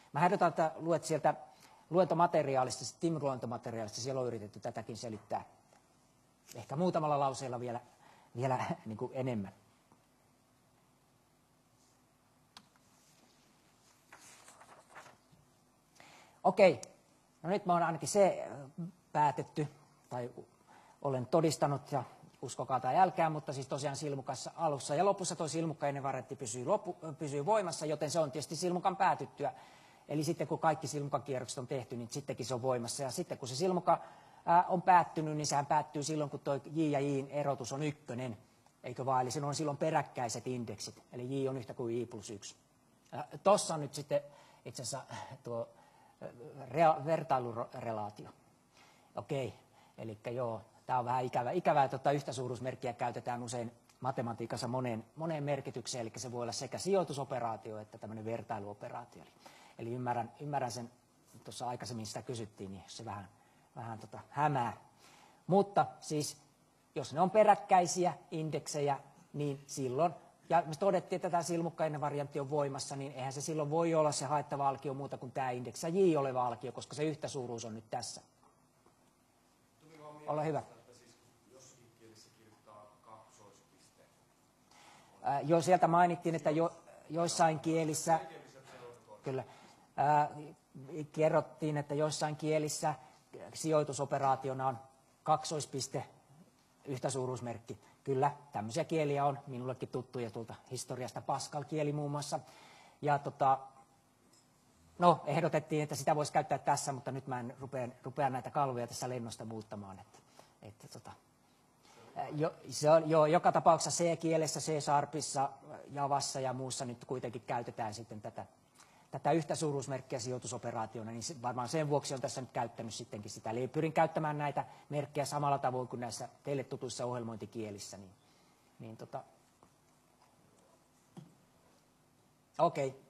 Mä ehdotan, että luet sieltä luentomateriaalista, STEAM-luentomateriaalista, siellä on yritetty tätäkin selittää. Ehkä muutamalla lauseella vielä niin kuin enemmän. Okei, no nyt mä oon ainakin se päätetty, tai olen todistanut, ja uskokaa tai älkää, mutta siis tosiaan silmukassa alussa ja lopussa tuo silmukkainen variantti pysyy voimassa, joten se on tietysti silmukan päätyttyä. Eli sitten kun kaikki silmukakierrokset on tehty, niin sittenkin se on voimassa. Ja sitten kun se silmuka on päättynyt, niin sehän päättyy silloin, kun tuo J ja J:n erotus on 1, eikö vaan? Eli siinä on silloin peräkkäiset indeksit, eli J on yhtä kuin I+1. Tuossa on nyt sitten itse asiassa tuo vertailurelaatio. Okei, eli joo, tämä on vähän ikävää, että yhtä suuruusmerkkiä käytetään usein matematiikassa moneen merkitykseen, eli se voi olla sekä sijoitusoperaatio että tämmöinen vertailuoperaatio. Eli ymmärrän sen, tuossa aikaisemmin sitä kysyttiin, niin se vähän hämää. Mutta siis, jos ne on peräkkäisiä indeksejä, niin silloin, ja me todettiin, että tämä silmukkainen variantti on voimassa, niin eihän se silloin voi olla se haettava alkio muuta kuin tämä indeksi J oleva alkio, koska se yhtä suuruus on nyt tässä. Ole hyvä. Jo sieltä mainittiin, että joissain kielissä, kyllä, kerrottiin, että joissain kielissä sijoitusoperaationa on kaksoispiste, yhtä suuruusmerkki. Kyllä, tämmöisiä kieliä on minullekin tuttuja tuolta historiasta, Pascal-kieli muun muassa. Ja ehdotettiin, että sitä voisi käyttää tässä, mutta nyt mä en rupea näitä kalvoja tässä lennosta muuttamaan. Joka tapauksessa C-kielessä, C-sharpissa, Javassa ja muussa nyt kuitenkin käytetään sitten tätä yhtä suuruusmerkkiä sijoitusoperaationa, niin varmaan sen vuoksi on tässä nyt käyttänyt sittenkin sitä. Eli pyrin käyttämään näitä merkkejä samalla tavoin kuin näissä teille tutuissa ohjelmointikielissä. Okei.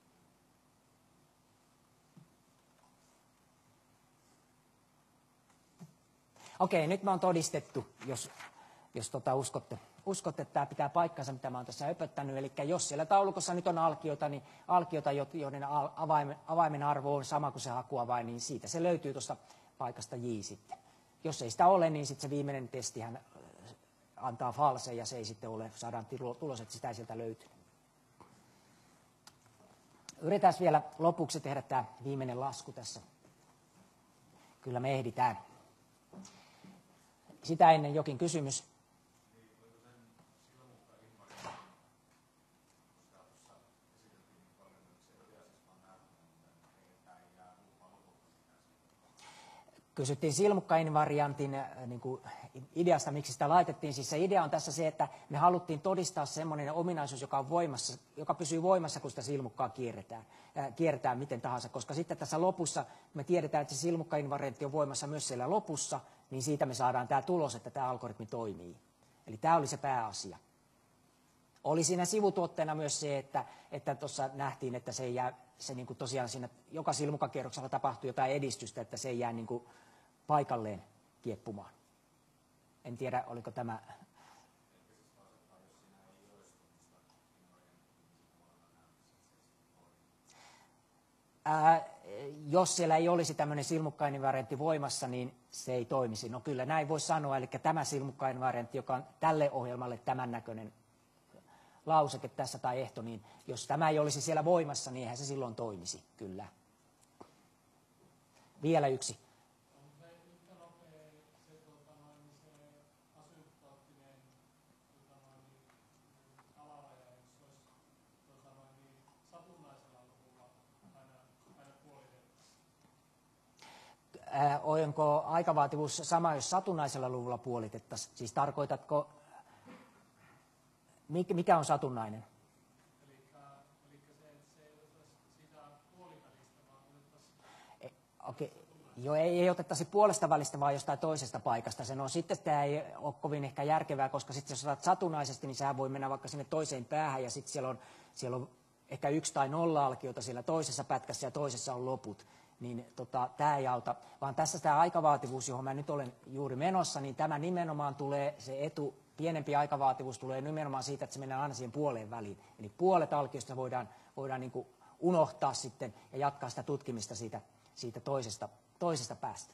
Okei, nyt mä oon todistettu, jos uskotte, että tämä pitää paikkansa, mitä mä oon tässä höpöttänyt. Eli jos siellä taulukossa nyt on alkioita, niin alkioita, joiden avaimen arvo on sama kuin se hakuavain, niin siitä se löytyy tuosta paikasta J sitten. Jos ei sitä ole, niin sitten se viimeinen testihän antaa false ja se ei sitten ole, saadaan tulos, että sitä ei sieltä löytyy. Yritetään vielä lopuksi tehdä tämä viimeinen lasku tässä. Kyllä me ehditään. Sitä ennen jokin kysymys. Kysyttiin silmukkain variantin niin kuin ideasta, miksi sitä laitettiin. Siis se idea on tässä se, että me haluttiin todistaa semmoinen ominaisuus, joka on voimassa, joka pysyy voimassa, kun sitä silmukkaa kierretään miten tahansa. Koska sitten tässä lopussa me tiedetään, että se silmukkain variantti on voimassa myös siellä lopussa, niin siitä me saadaan tämä tulos, että tämä algoritmi toimii. Eli tämä oli se pääasia. Oli siinä sivutuotteena myös se, että tuossa nähtiin, että se ei jää, se niin kuin tosiaan siinä joka silmukakierroksella tapahtuu jotain edistystä, että se ei jää niin kuin paikalleen kieppumaan. En tiedä, oliko tämä... Jos siellä ei olisi tämmöinen silmukkainen variantti voimassa, niin se ei toimisi. No kyllä näin voi sanoa, eli tämä silmukkainen variantti, joka on tälle ohjelmalle tämän näköinen lauseke tässä tai ehto, niin jos tämä ei olisi siellä voimassa, niin eihän se silloin toimisi, kyllä. Vielä yksi. Onko aikavaativuus sama, jos satunnaisella luvulla puolitettaisiin? Siis tarkoitatko, mikä on satunnainen? Okei. Joo, ei otettaisi puolesta välistä, vaan jostain toisesta paikasta. Sitten tämä ei ole kovin ehkä järkevää, koska sitten jos otat satunnaisesti, niin sehän voi mennä vaikka sinne toiseen päähän, ja sitten siellä on ehkä 1 tai 0 alkiota siellä toisessa pätkässä, ja toisessa on loput. Niin tämä ei auta, vaan tässä tämä aikavaativuus, johon mä nyt olen juuri menossa, niin tämä nimenomaan tulee, se pienempi aikavaativuus tulee nimenomaan siitä, että se mennään aina siihen puoleen väliin. Eli puolet alkiosta voidaan niin kuin unohtaa sitten ja jatkaa sitä tutkimista siitä toisesta päästä.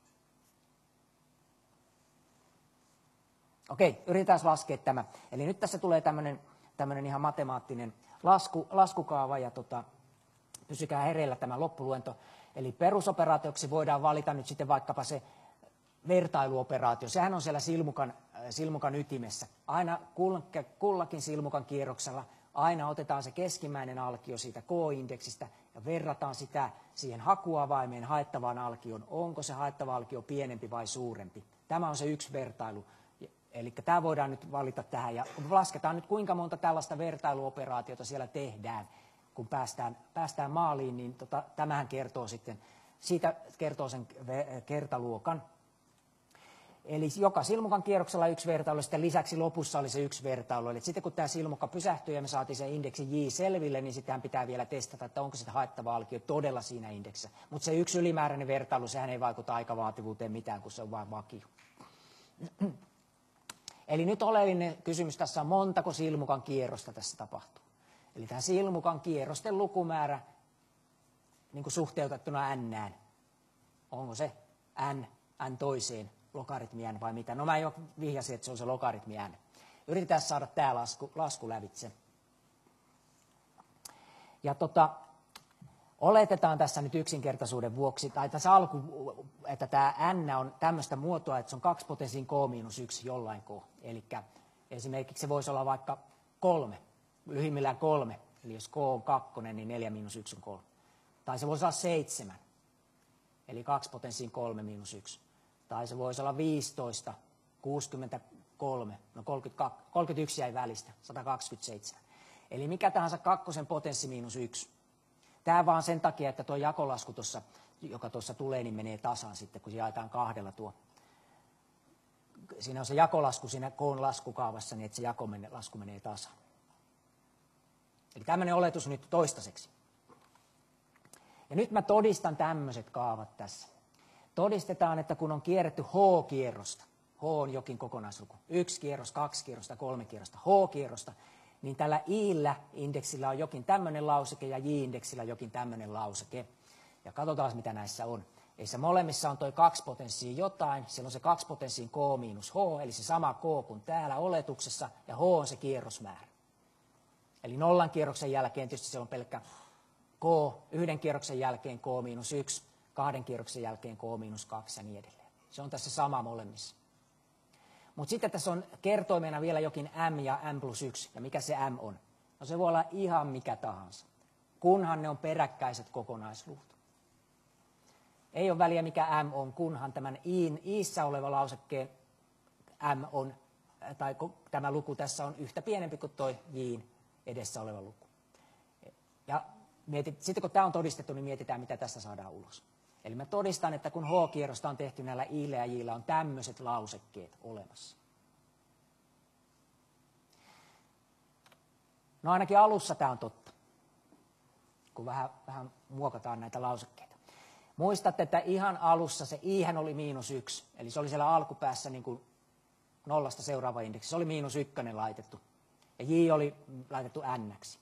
Okei, yritetään laskea tämä. Eli nyt tässä tulee tämmöinen ihan matemaattinen laskukaava ja pysykää hereillä tämä loppuluento. Eli perusoperaatioksi voidaan valita nyt sitten vaikkapa se vertailuoperaatio. Sehän on siellä silmukan ytimessä. Aina kullakin silmukan kierroksella aina otetaan se keskimmäinen alkio siitä K-indeksistä ja verrataan sitä siihen hakuavaimeen haettavaan alkioon. Onko se haettava alkio pienempi vai suurempi? Tämä on se yksi vertailu. Eli tämä voidaan nyt valita tähän ja lasketaan nyt kuinka monta tällaista vertailuoperaatiota siellä tehdään, kun päästään maaliin, niin tämähän kertoo sitten, siitä kertoo sen kertaluokan. Eli joka silmukan kierroksella yksi vertailu, sitten lisäksi lopussa oli se yksi vertailu. Eli sitten kun tämä silmukka pysähtyi ja me saatiin se indeksi J selville, niin sitten pitää vielä testata, että onko se haettava alkio todella siinä indeksissä. Mutta se yksi ylimääräinen vertailu, sehän ei vaikuta aikavaativuuteen mitään, kun se on vain vakio. Eli nyt oleellinen kysymys tässä on, montako silmukan kierrosta tässä tapahtuu. Eli tämä silmukan kierrosten lukumäärä niin kuin suhteutettuna n. Onko se n toiseen logaritmi n vai mitä? No mä jo vihjasin, että se on se logaritmi n. Yritetään saada tämä lasku lävitse. Ja oletetaan tässä nyt yksinkertaisuuden vuoksi, tai tässä että tämä n on tämmöistä muotoa, että se on 2 potenssiin k-1 jollain k. Eli esimerkiksi se voisi olla vaikka 3, lyhimmillään 3. Eli jos k on 2, niin 4 miinus 1 on 3. Tai se voisi olla 7, eli 2 potenssiin 3 miinus 1. Tai se voisi olla 15, 63, no 31 jäi välistä, 127. Eli mikä tahansa kakkosen potenssi miinus 1. Tämä vaan sen takia, että tuo jakolasku tuossa, joka tuossa tulee, niin menee tasan sitten, kun jaetaan 2 tuo. Siinä on se jakolasku siinä koon laskukaavassa, niin että se jakolasku menee tasan. Eli tämmöinen oletus nyt toistaiseksi. Ja nyt mä todistan tämmöiset kaavat tässä. Todistetaan, että kun on kierretty H-kierrosta, H on jokin kokonaisluku, 1 kierros, 2 kierrosta, 3 kierrosta, H-kierrosta, niin tällä I-indeksillä on jokin tämmöinen lauseke ja J-indeksillä jokin tämmöinen lauseke. Ja katsotaan, mitä näissä on. Eli se molemmissa on toi 2 potenssiin jotain, siellä on se 2 potenssiin K miinus H, eli se sama K kuin täällä oletuksessa, ja H on se kierrosmäärä. Eli 0 kierroksen jälkeen tietysti se on pelkkä K, 1 kierroksen jälkeen K miinus 1, 2 kierroksen jälkeen K miinus 2 ja niin edelleen. Se on tässä sama molemmissa. Mutta sitten tässä on kertoimena vielä jokin m ja m plus 1. Ja mikä se m on? No se voi olla ihan mikä tahansa, kunhan ne on peräkkäiset kokonaisluvut. Ei ole väliä mikä m on, kunhan tämän iissä oleva lausekkeen m on, tai tämä luku tässä on yhtä pienempi kuin tuo j:n edessä oleva luku. Ja sitten kun tämä on todistettu, niin mietitään, mitä tässä saadaan ulos. Eli mä todistan, että kun H-kierrosta on tehty näillä I'llä ja J'llä on tämmöiset lausekkeet olemassa. No ainakin alussa tämä on totta, kun vähän muokataan näitä lausekkeita. Muistatte, että ihan alussa se I'hän oli miinus 1, eli se oli siellä alkupäässä niin kuin 0 seuraava indeksi. Se oli miinus 1 laitettu, ja J oli laitettu n-ksi.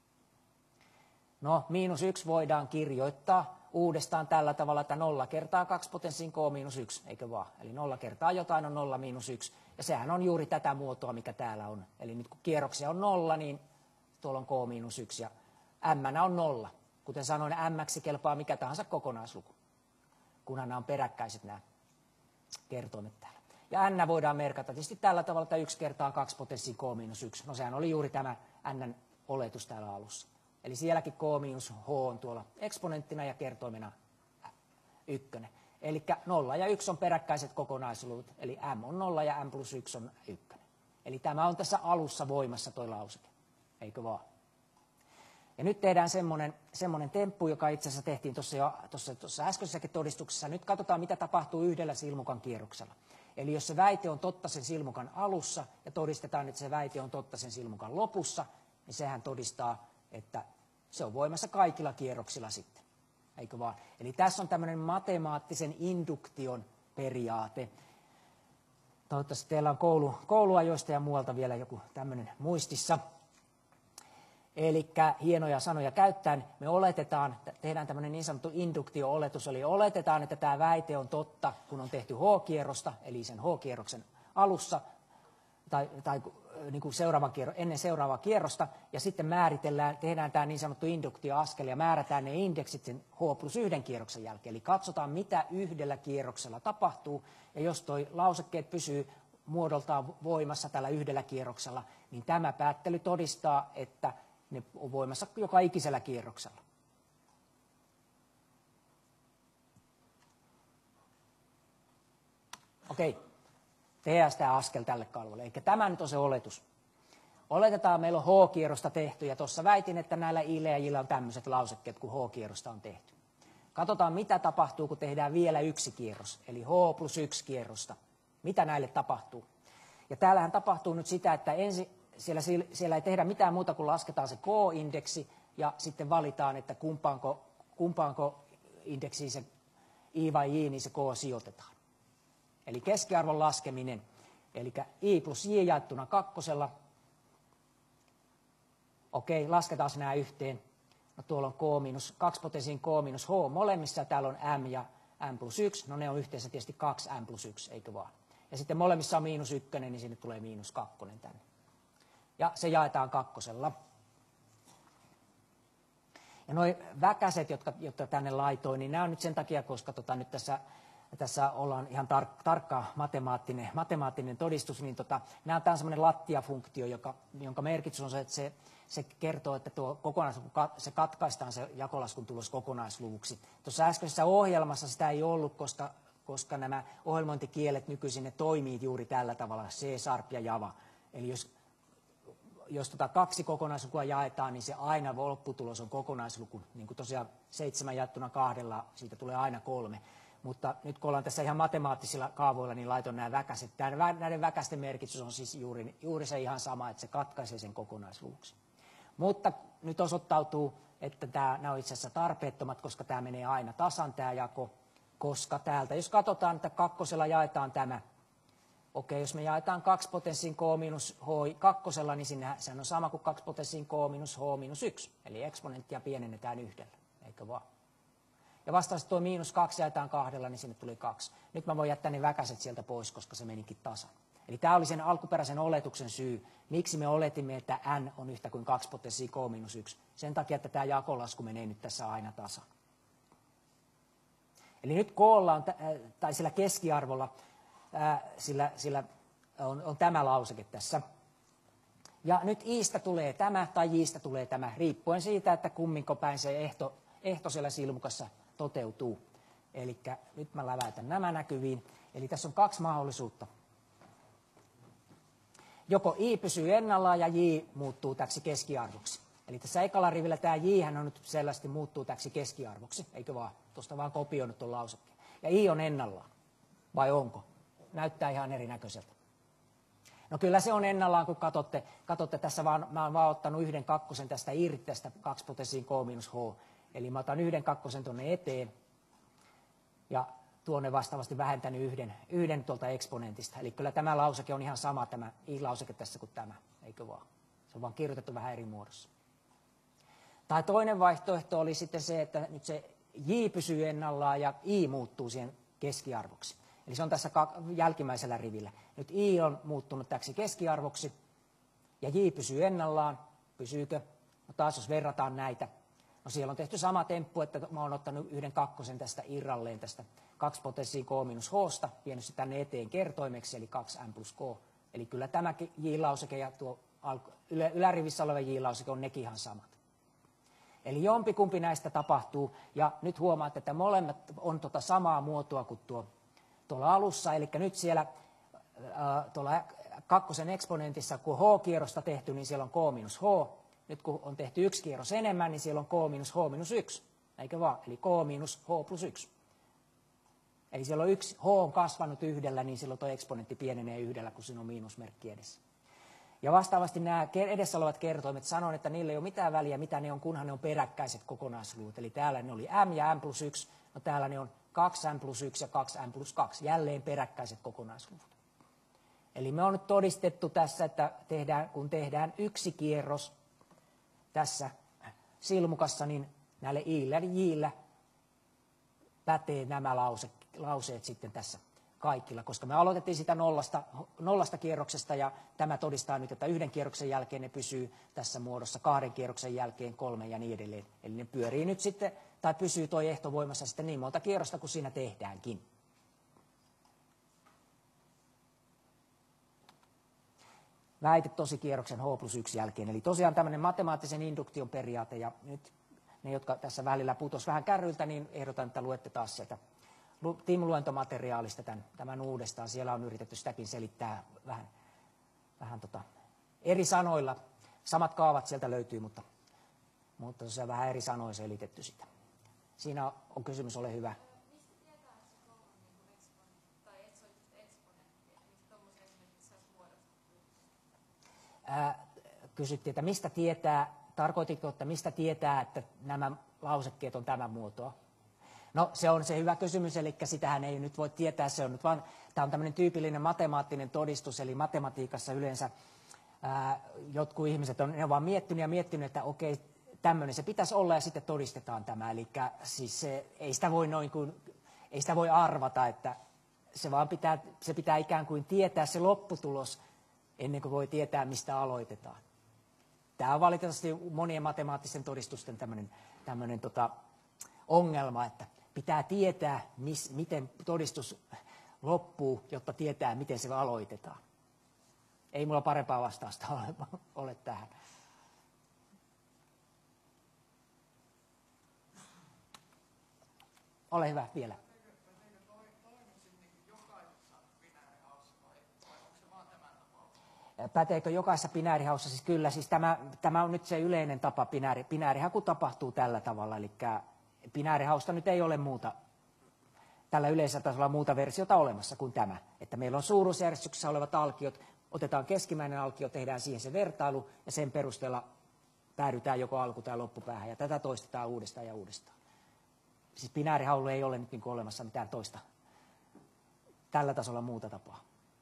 No, miinus 1 voidaan kirjoittaa uudestaan tällä tavalla, että 0 kertaa 2 potenssiin k miinus 1, eikö vaan? Eli 0 kertaa jotain on 0 miinus 1, ja sehän on juuri tätä muotoa, mikä täällä on. Eli nyt kun kierroksia on 0, niin tuolla on k miinus 1, ja m on 0. Kuten sanoin, m-ksi kelpaa mikä tahansa kokonaisluku, kunhan nämä on peräkkäiset nämä kertoimet täällä. Ja n voidaan merkata tietysti tällä tavalla, että 1 kertaa 2 potenssiin k miinus 1. No sehän oli juuri tämä n oletus täällä alussa. Eli sielläkin k miinus h on tuolla eksponenttina ja kertoimena 1. Eli 0 ja 1 on peräkkäiset kokonaisluvut, eli m on 0 ja m plus 1 on 1. Eli tämä on tässä alussa voimassa tuo lauseke, eikö vaan? Ja nyt tehdään semmoinen temppu, joka itse asiassa tehtiin tuossa äskeisessäkin todistuksessa. Nyt katsotaan, mitä tapahtuu yhdellä silmukan kierroksella. Eli jos se väite on totta sen silmukan alussa ja todistetaan, että se väite on totta sen silmukan lopussa, niin sehän todistaa, että se on voimassa kaikilla kierroksilla sitten, eikö vaan? Eli tässä on tämmöinen matemaattisen induktion periaate. Toivottavasti teillä on kouluajoista ja muualta vielä joku tämmöinen muistissa. Eli hienoja sanoja käyttäen me oletetaan, tehdään tämmöinen niin sanottu induktio-oletus, eli oletetaan, että tämä väite on totta, kun on tehty H-kierrosta, eli sen H-kierroksen alussa, tai niin kuin ennen seuraavaa kierrosta, ja sitten tehdään tämä niin sanottu induktioaskel, ja määrätään ne indeksit sen H+1 kierroksen jälkeen. Eli katsotaan, mitä yhdellä kierroksella tapahtuu, ja jos toi lausekkeet pysyy muodoltaan voimassa tällä yhdellä kierroksella, niin tämä päättely todistaa, että ne on voimassa joka ikisellä kierroksella. Okei, tehdään tämä askel tälle kalvolle. Eli tämä nyt on se oletus. Oletetaan, meillä on H-kierrosta tehty, ja tuossa väitin, että näillä I-llä ja J:llä on tämmöiset lausekkeet, kun H-kierrosta on tehty. Katsotaan, mitä tapahtuu, kun tehdään vielä yksi kierros, eli H+1 kierrosta. Mitä näille tapahtuu? Ja täällähän tapahtuu nyt sitä, että siellä ei tehdä mitään muuta kuin lasketaan se K-indeksi, ja sitten valitaan, että kumpaanko indeksiin se I vai J, niin se K sijoitetaan. Eli keskiarvon laskeminen, eli I plus J jaettuna kakkosella. Okei, lasketaan nämä yhteen. No tuolla on 2 potenssiin K minus H molemmissa, ja täällä on M ja M+1. No ne on yhteensä tietysti 2 M+1, eikö vaan? Ja sitten molemmissa on -1, niin sinne tulee -2 tänne. Ja se jaetaan kakkosella. Ja nuo väkäset, jotka tänne laitoin, niin nämä on nyt sen takia, koska nyt tässä ollaan ihan tarkka matemaattinen todistus, niin nämä on semmoinen lattiafunktio, jonka merkitys on se, että se kertoo, että se katkaistaan se jakolaskun tulos kokonaisluvuksi. Tuossa äskeisessä ohjelmassa sitä ei ollut, koska nämä ohjelmointikielet nykyisin ne toimii juuri tällä tavalla, C, Sharp ja Java. Eli jos 2 kokonaislukua jaetaan, niin se aina lopputulos on kokonaisluku. Niin kuin tosiaan 7 jaettuna 2, siitä tulee aina 3. Mutta nyt kun ollaan tässä ihan matemaattisilla kaavoilla, niin laitoin nämä väkäset. Näiden väkästen merkitys on siis juuri se ihan sama, että se katkaisee sen kokonaisluvuksi. Mutta nyt osoittautuu, että nämä on itse asiassa tarpeettomat, koska tämä menee aina tasan tämä jako. Koska täältä, jos katsotaan, että kakkosella jaetaan tämä, okei, jos me jaetaan 2 potenssiin K minus H kakkosella, niin sehän on sama kuin 2 potenssiin K minus H minus 1. Eli eksponenttia pienennetään yhdellä, eikö vaan? Ja vastaavasti tuo -2 jaetaan 2, niin sinne tuli 2. Nyt mä voin jättää ne väkäset sieltä pois, koska se menikin tasan. Eli tämä oli sen alkuperäisen oletuksen syy, miksi me oletimme, että n on yhtä kuin 2 potenssiin K minus 1. Sen takia, että tämä jakolasku menee nyt tässä aina tasan. Eli nyt K:lla on, tai sillä keskiarvolla, sillä on tämä lauseke tässä. Ja nyt I:stä tulee tämä tai J:stä tulee tämä, riippuen siitä, että kumminko päin se ehto siellä silmukassa toteutuu. Eli nyt mä läväytän nämä näkyviin. Eli tässä on 2 mahdollisuutta. Joko I pysyy ennallaan ja J muuttuu täksi keskiarvoksi. Eli tässä ekalla rivillä tämä J on nyt selvästi muuttuu täksi keskiarvoksi, eikö vaan? Tuosta vaan kopioinut tuon lausekkeen. Ja I on ennallaan. Vai onko? Näyttää ihan erinäköiseltä. No kyllä se on ennallaan, kun katsotte tässä mä oon vaan ottanut 1 kakkosen tästä irti, tästä 2 potenssiin K minus H. Eli mä otan 1 kakkosen tuonne eteen ja tuonne vastaavasti vähentänyt yhden tuolta eksponentista. Eli kyllä tämä lauseke on ihan sama, tämä I-lauseke tässä kuin tämä, eikö vaan? Se on vaan kirjoitettu vähän eri muodossa. Tai toinen vaihtoehto oli sitten se, että nyt se J pysyy ennallaan ja I muuttuu siihen keskiarvoksi. Eli se on tässä jälkimmäisellä rivillä. Nyt I on muuttunut täksi keskiarvoksi ja J pysyy ennallaan. Pysyykö? No taas jos verrataan näitä. No siellä on tehty sama temppu, että mä oon ottanut 1 kakkosen tästä irralleen tästä 2 potenssiin K minus H:sta, vienyt se tänne eteen kertoimeksi, eli 2M plus K. Eli kyllä tämä J-lauseke ja tuo ylärivissä oleva J-lauseke on nekin ihan samat. Eli jompikumpi näistä tapahtuu, ja nyt huomaatte, että molemmat on samaa muotoa kuin tuolla alussa, eli nyt siellä tuolla kakkosen eksponentissa, kun H-kierrosta tehty, niin siellä on K minus H. Nyt kun on tehty 1 kierros enemmän, niin siellä on K minus H minus 1, eikö vaan? Eli K minus H plus 1. Eli siellä on H on kasvanut 1, niin silloin tuo eksponentti pienenee 1, kun siinä on miinusmerkki edessä. Ja vastaavasti nämä edessä olevat kertoimet, sanon, että niillä ei ole mitään väliä, mitä ne on, kunhan ne on peräkkäiset kokonaisluvut. Eli täällä ne oli M ja M plus 1, no täällä ne on 2M plus 1 ja 2M plus 2, jälleen peräkkäiset kokonaisluvut. Eli me on nyt todistettu tässä, että kun tehdään 1 kierros tässä silmukassa, niin näille i'llä ja j'llä pätee nämä lauseet sitten tässä kaikilla, koska me aloitettiin sitä nollasta kierroksesta ja tämä todistaa nyt, että 1 kierroksen jälkeen ne pysyy tässä muodossa, 2 kierroksen jälkeen 3 ja niin edelleen. Eli ne pyörii nyt sitten, tai pysyy tuo ehto voimassa sitten niin monta kierrosta kuin siinä tehdäänkin. Väite tosikierroksen H+1 jälkeen. Eli tosiaan tämmöinen matemaattisen induktion periaate, ja nyt ne, jotka tässä välillä putos vähän kärryiltä, niin ehdotan, että luette taas sieltä TIM-luentomateriaalista tämän uudestaan. Siellä on yritetty sitäkin selittää vähän eri sanoilla. Samat kaavat sieltä löytyy, mutta tosiaan vähän eri sanoin selitetty sitä. Siinä on kysymys, ole hyvä. Mistä tietää, että se on niin eksponentti, tai että se on just eksponentti, että mistä tuommoisia esimerkiksi saisi muodostaa? Kysyttiin, että mistä tietää, tarkoititko, että mistä tietää, että nämä lausekkeet on tämän muotoa? No se on se hyvä kysymys, eli sitähän ei nyt voi tietää, se on nyt vaan, tämä on tämmöinen tyypillinen matemaattinen todistus, eli matematiikassa yleensä jotkut ihmiset on vaan miettinyt, että okei, tämmöinen se pitäisi olla ja sitten todistetaan tämä, eli siis ei sitä voi arvata, että se pitää ikään kuin tietää se lopputulos ennen kuin voi tietää, mistä aloitetaan. Tämä on valitettavasti monien matemaattisten todistusten tämmöinen ongelma, että pitää tietää, miten todistus loppuu, jotta tietää, miten se aloitetaan. Ei mulla parempaa vastausta ole tähän. Ole hyvä vielä. Päteekö jokaisessa binäärihaussa? Siis kyllä, siis tämä on nyt se yleinen tapa. Binäärihaku tapahtuu tällä tavalla, eli binäärihausta nyt ei ole muuta, tällä yleisellä tasolla muuta versiota olemassa kuin tämä. Että meillä on suuruusjärjestyksessä olevat alkiot, otetaan keskimmäinen alkio, tehdään siihen se vertailu ja sen perusteella päädytään joko alku- tai loppupäähän ja tätä toistetaan uudestaan ja uudestaan. Siis binäärihaulla ei ole nyt niin kuin olemassa mitään toista tällä tasolla muuta tapaa.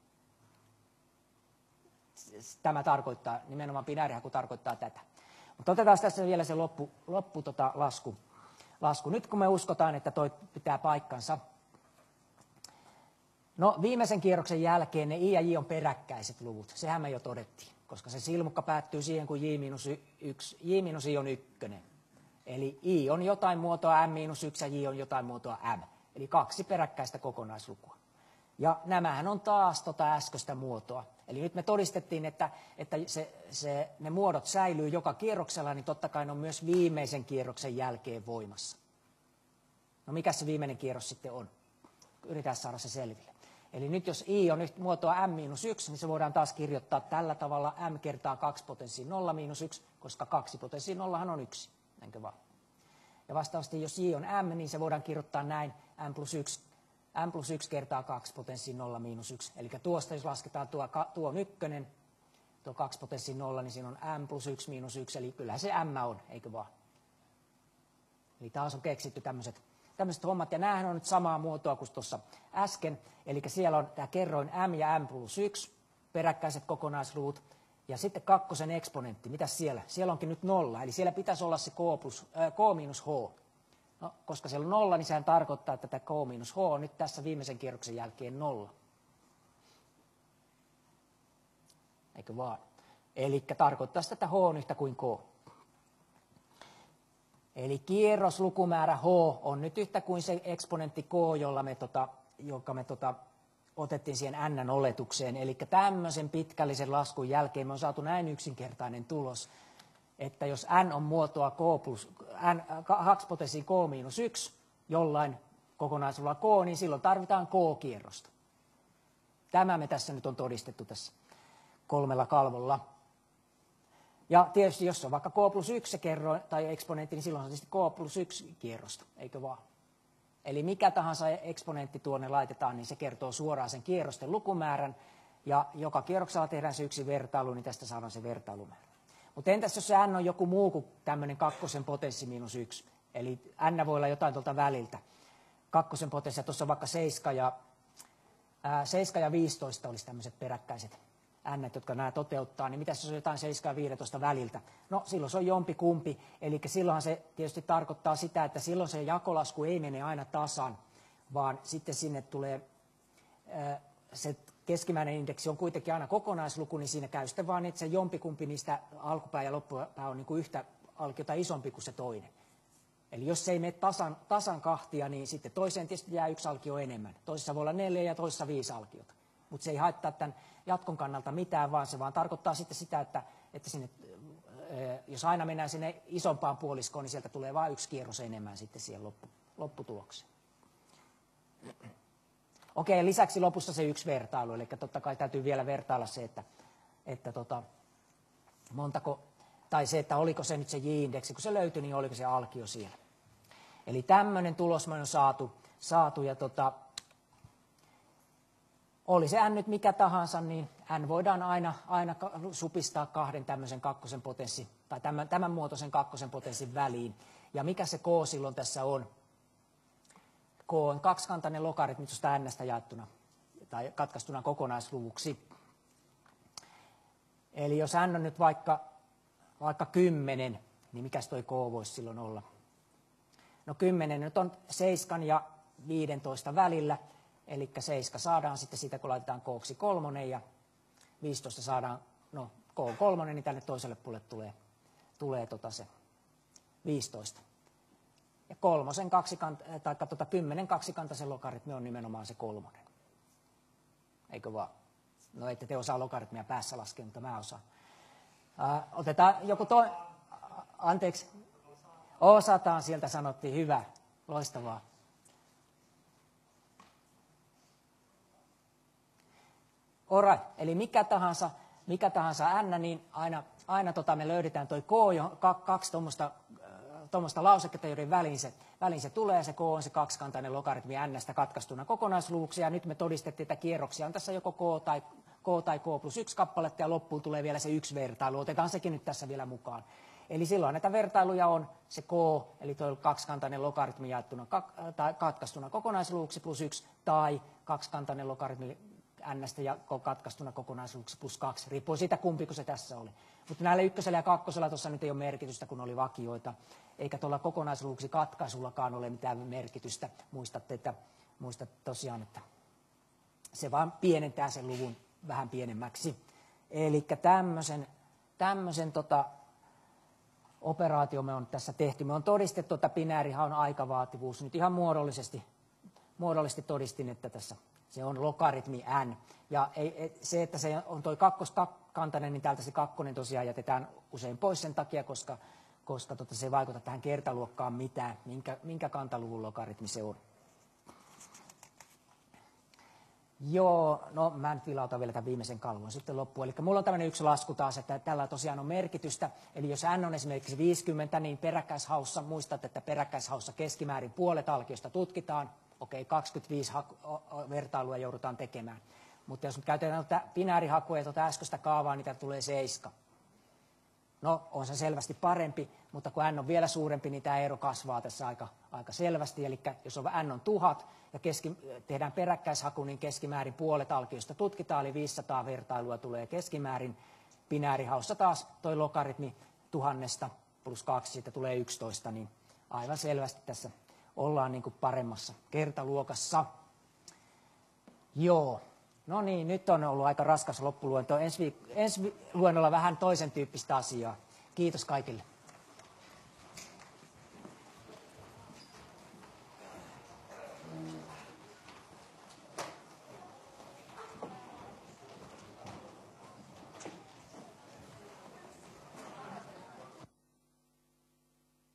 Tämä tarkoittaa, nimenomaan binäärihaku tarkoittaa tätä. Mutta otetaan tässä vielä se lasku. Nyt kun me uskotaan, että toi pitää paikkansa. No viimeisen kierroksen jälkeen ne i ja j on peräkkäiset luvut. Sehän me jo todettiin, koska se silmukka päättyy siihen, kun j minus i on 1. Eli i on jotain muotoa m-1 ja j on jotain muotoa m. Eli 2 peräkkäistä kokonaislukua. Ja nämähän on taas äskeistä muotoa. Eli nyt me todistettiin, että ne muodot säilyy joka kierroksella, niin totta kai ne on myös viimeisen kierroksen jälkeen voimassa. No mikä se viimeinen kierros sitten on? Yritetään saada se selville. Eli nyt jos i on muotoa m-1, niin se voidaan taas kirjoittaa tällä tavalla m kertaa 2 potenssiin 0 miinus 1, koska 2 potenssiin 0 on 1, enkö vaan? Ja vastaavasti jos j on m, niin se voidaan kirjoittaa näin m plus 1 kertaa 2 potenssiin 0 miinus 1. Eli tuosta jos lasketaan tuo on 1, tuo 2 potenssiin 0, niin siinä on m plus 1 miinus 1, eli kyllähän se m on, eikö vaan? Eli taas on keksitty tämmöiset hommat, ja näähän on nyt samaa muotoa kuin tuossa äsken, eli siellä on tämä kerroin m ja m plus 1, peräkkäiset kokonaisluvut, ja sitten kakkosen eksponentti, mitäs siellä? Siellä onkin nyt 0, eli siellä pitäisi olla se k minus h. No, koska siellä on 0, niin sehän tarkoittaa, että tämä k minus h on nyt tässä viimeisen kierroksen jälkeen 0. Eikö vaan? Eli tarkoittaa sitä, että h on yhtä kuin k. Eli kierroslukumäärä h on nyt yhtä kuin se eksponentti k, jonka me otettiin siihen n-oletukseen. Eli tämmöisen pitkällisen laskun jälkeen me on saatu näin yksinkertainen tulos, että jos n on muotoa h potenssiin k miinus 1 jollain kokonaisuudella k, niin silloin tarvitaan k-kierrosta. Tämä me tässä nyt on todistettu tässä 3 kalvolla. Ja tietysti jos on vaikka k plus 1 se kerroin tai eksponentti, niin silloin on tietysti k plus 1 kierrosta, eikö vaan? Eli mikä tahansa eksponentti tuonne laitetaan, niin se kertoo suoraan sen kierrosten lukumäärän, ja joka kierroksella tehdään se yksi vertailu, niin tästä saadaan se vertailumäärä. Mutta entäs jos se n on joku muu kuin tämmöinen kakkosen potenssi miinus 1, eli n voi olla jotain tuolta väliltä. Kakkosen potenssi, tuossa on vaikka 7 ja 15 olisi tämmöiset peräkkäiset jotka nämä toteuttaa, niin mitä se on jotain 7 ja 15 väliltä? No silloin se on jompikumpi, eli silloinhan se tietysti tarkoittaa sitä, että silloin se jakolasku ei mene aina tasan, vaan sitten sinne tulee se keskimääräinen indeksi on kuitenkin aina kokonaisluku, niin siinä käy sitten vaan, että se jompikumpi niistä alkupää ja loppupää on niin kuin yhtä alkiota isompi kuin se toinen. Eli jos se ei mene tasan kahtia, niin sitten toiseen tietysti jää 1 alkio enemmän. Toisessa voi olla 4 ja toisessa 5 alkiota. Mutta se ei haittaa tämän jatkon kannalta mitään, vaan se vaan tarkoittaa sitten sitä, että sinne, jos aina mennään sinne isompaan puoliskoon, niin sieltä tulee vain 1 kierros enemmän sitten siihen lopputulokseen. Okei, lisäksi lopussa se 1 vertailu, eli totta kai täytyy vielä vertailla se, että montako, tai se, että oliko se nyt se J-indeksi, kun se löytyi, niin oliko se alkio siellä. Eli tämmöinen tulos me on saatu ja oli se n nyt mikä tahansa, niin n voidaan aina supistaa 2 tämmöisen kakkosen potenssin, tai tämän muotoisen kakkosen potenssin väliin. Ja mikä se k silloin tässä on? K on kaksikantainen logaritmi tuosta n:stä jaettuna, tai katkaistuna kokonaisluvuksi. Eli jos n on nyt vaikka 10, niin mikäs toi k voisi silloin olla? No 10 nyt on 7 ja 15 välillä, eli 7 saadaan sitten siitä, kun laitetaan k-ksi 3, ja 15 saadaan, no k3, niin tänne toiselle puolelle tulee se 15. Ja 10 kaksikantaisen logaritmi on nimenomaan se 3. Eikö vaan? No ette te osaa logaritmia päässä laskea, mutta mä osaan. Otetaan joku anteeksi. Osataan, sieltä sanottiin. Hyvä. Loistavaa. Alright. Eli mikä tahansa n, niin aina me löydetään toi k, 2 tuommoista lauseketta, joiden väliin se tulee. Se k on se kaksikantainen logaritmi n:stä katkaistuna kokonaisluvuksi. Ja nyt me todistettiin, että kierroksia on tässä joko k tai k plus 1 kappaletta, ja loppuun tulee vielä se 1 vertailu. Otetaan sekin nyt tässä vielä mukaan. Eli silloin näitä vertailuja on se k, eli tuo kaksikantainen logaritmi jaettuna tai katkaistuna kokonaisluvuksi plus 1, tai kaksikantainen logaritmi n:stä ja katkaistuna kokonaisluvuksi plus 2, riippuu siitä kumpi kuin se tässä oli. Mutta näillä 1 ja 2 tuossa nyt ei ole merkitystä, kun oli vakioita, eikä tuolla kokonaisluvuksi katkaisullakaan ole mitään merkitystä. Muistat tosiaan, että se vaan pienentää sen luvun vähän pienemmäksi. Eli tämmöisen operaatio me on tässä tehty. Me on todistettu, että binäärihaun aikavaativuus. Nyt ihan muodollisesti todistin, että tässä se on logaritmi n. Ja se, että se on tuo kakkoskantainen, niin täältä se 2 tosiaan jätetään usein pois sen takia, koska se ei vaikuta tähän kertaluokkaan mitään, minkä kantaluvun logaritmi se on. Joo, no mä nyt vilautan vielä tämän viimeisen kalvon sitten loppuun. Eli mulla on tämmöinen yksi lasku taas, että tällä tosiaan on merkitystä. Eli jos n on esimerkiksi 50, niin peräkkäishaussa, muistat, että peräkkäishaussa keskimäärin puolet alkiosta tutkitaan. Okei, 25 vertailua joudutaan tekemään. Mutta jos nyt käytetään binäärihakua ja äskeistä kaavaa, niin täältä tulee 7. No, on se selvästi parempi, mutta kun n on vielä suurempi, niin tämä ero kasvaa tässä aika selvästi. Eli jos n on 1000 ja tehdään peräkkäishaku, niin keskimäärin puolet alkiosta tutkitaan, eli 500 vertailua tulee keskimäärin. Binäärihaussa taas toi logaritmi 1000 plus 2, siitä tulee 11, niin aivan selvästi tässä ollaan niin kuin paremmassa kertaluokassa. Joo, no niin, nyt on ollut aika raskas loppuluento. Ensi luennolla vähän toisen tyyppistä asiaa. Kiitos kaikille.